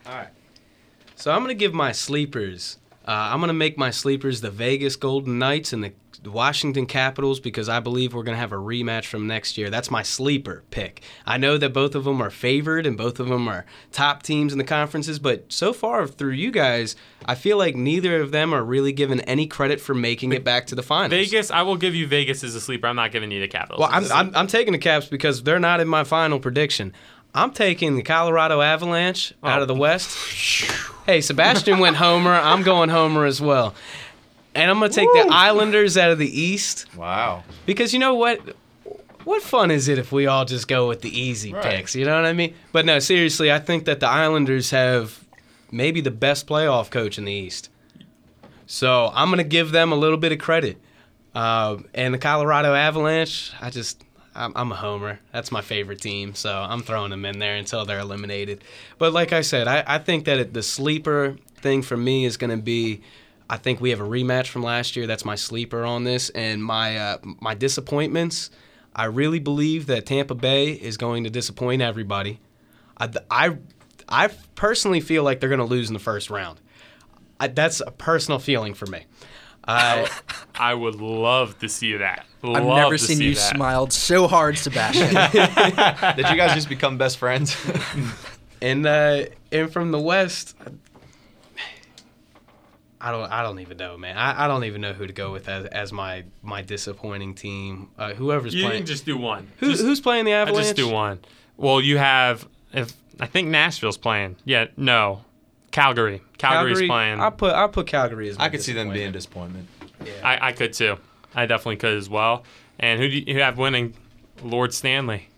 [SPEAKER 4] So I'm going to give my sleepers. I'm going to make my sleepers the Vegas Golden Knights and the Washington Capitals because I believe we're going to have a rematch from next year. That's my sleeper pick. I know that both of them are favored and both of them are top teams in the conferences, but so far through you guys, I feel like neither of them are really given any credit for making it back to the finals.
[SPEAKER 1] Vegas, I will give you Vegas as a sleeper. I'm not giving you the Capitals.
[SPEAKER 4] Well, I'm taking the Caps because they're not in my final prediction. I'm taking the Colorado Avalanche out of the West. Hey, Sebastian went Homer. I'm going Homer as well. And I'm going to take the Islanders out of the East.
[SPEAKER 3] Wow.
[SPEAKER 4] Because you know what? What fun is it if we all just go with the easy picks? You know what I mean? But no, seriously, I think that the Islanders have maybe the best playoff coach in the East. So I'm going to give them a little bit of credit. And the Colorado Avalanche, I'm a homer. That's my favorite team, so I'm throwing them in there until they're eliminated. But like I said, I think that the sleeper thing for me is going to be, I think we have a rematch from last year. That's my sleeper on this. And my disappointments, I really believe that Tampa Bay is going to disappoint everybody. I personally feel like they're going to lose in the first round. That's a personal feeling for me.
[SPEAKER 1] I would love to see that.
[SPEAKER 2] I've never seen you smiled so hard, Sebastian.
[SPEAKER 3] Did you guys just become best friends?
[SPEAKER 4] And from the West, I don't even know, man. I don't even know who to go with as my disappointing team. Whoever's
[SPEAKER 1] You
[SPEAKER 4] playing.
[SPEAKER 1] can just do one.
[SPEAKER 4] Who's playing the Avalanche?
[SPEAKER 1] I just do one. Well, you have. I think Nashville's playing. Yeah, no. Calgary's playing.
[SPEAKER 4] I'll put Calgary as my
[SPEAKER 3] I could see them being a disappointment.
[SPEAKER 4] Yeah.
[SPEAKER 1] I could too. I definitely could as well. And who do you have winning? Lord Stanley.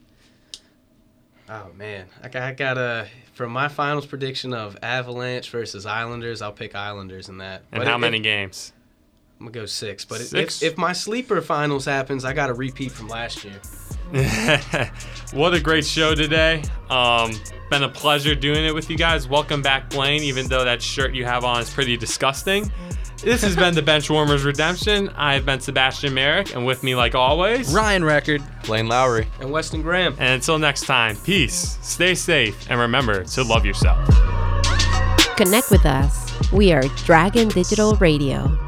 [SPEAKER 4] Oh man, I got from my finals prediction of Avalanche versus Islanders, I'll pick Islanders in that.
[SPEAKER 1] And how many games?
[SPEAKER 4] I'm gonna go 6. But
[SPEAKER 1] 6?
[SPEAKER 4] If my sleeper finals happens, I got a repeat from last year.
[SPEAKER 1] What a great show today. Been a pleasure doing it with you guys. Welcome back, Blaine, even though that shirt you have on is pretty disgusting. This has been the Benchwarmers Redemption. I've been Sebastian Merrick, and with me, like always,
[SPEAKER 2] Ryan Record.
[SPEAKER 3] Blaine Lowry.
[SPEAKER 4] And Weston Graham.
[SPEAKER 1] And until next time, peace, stay safe, and remember to love yourself.
[SPEAKER 5] Connect with us. We are Dragon Digital Radio.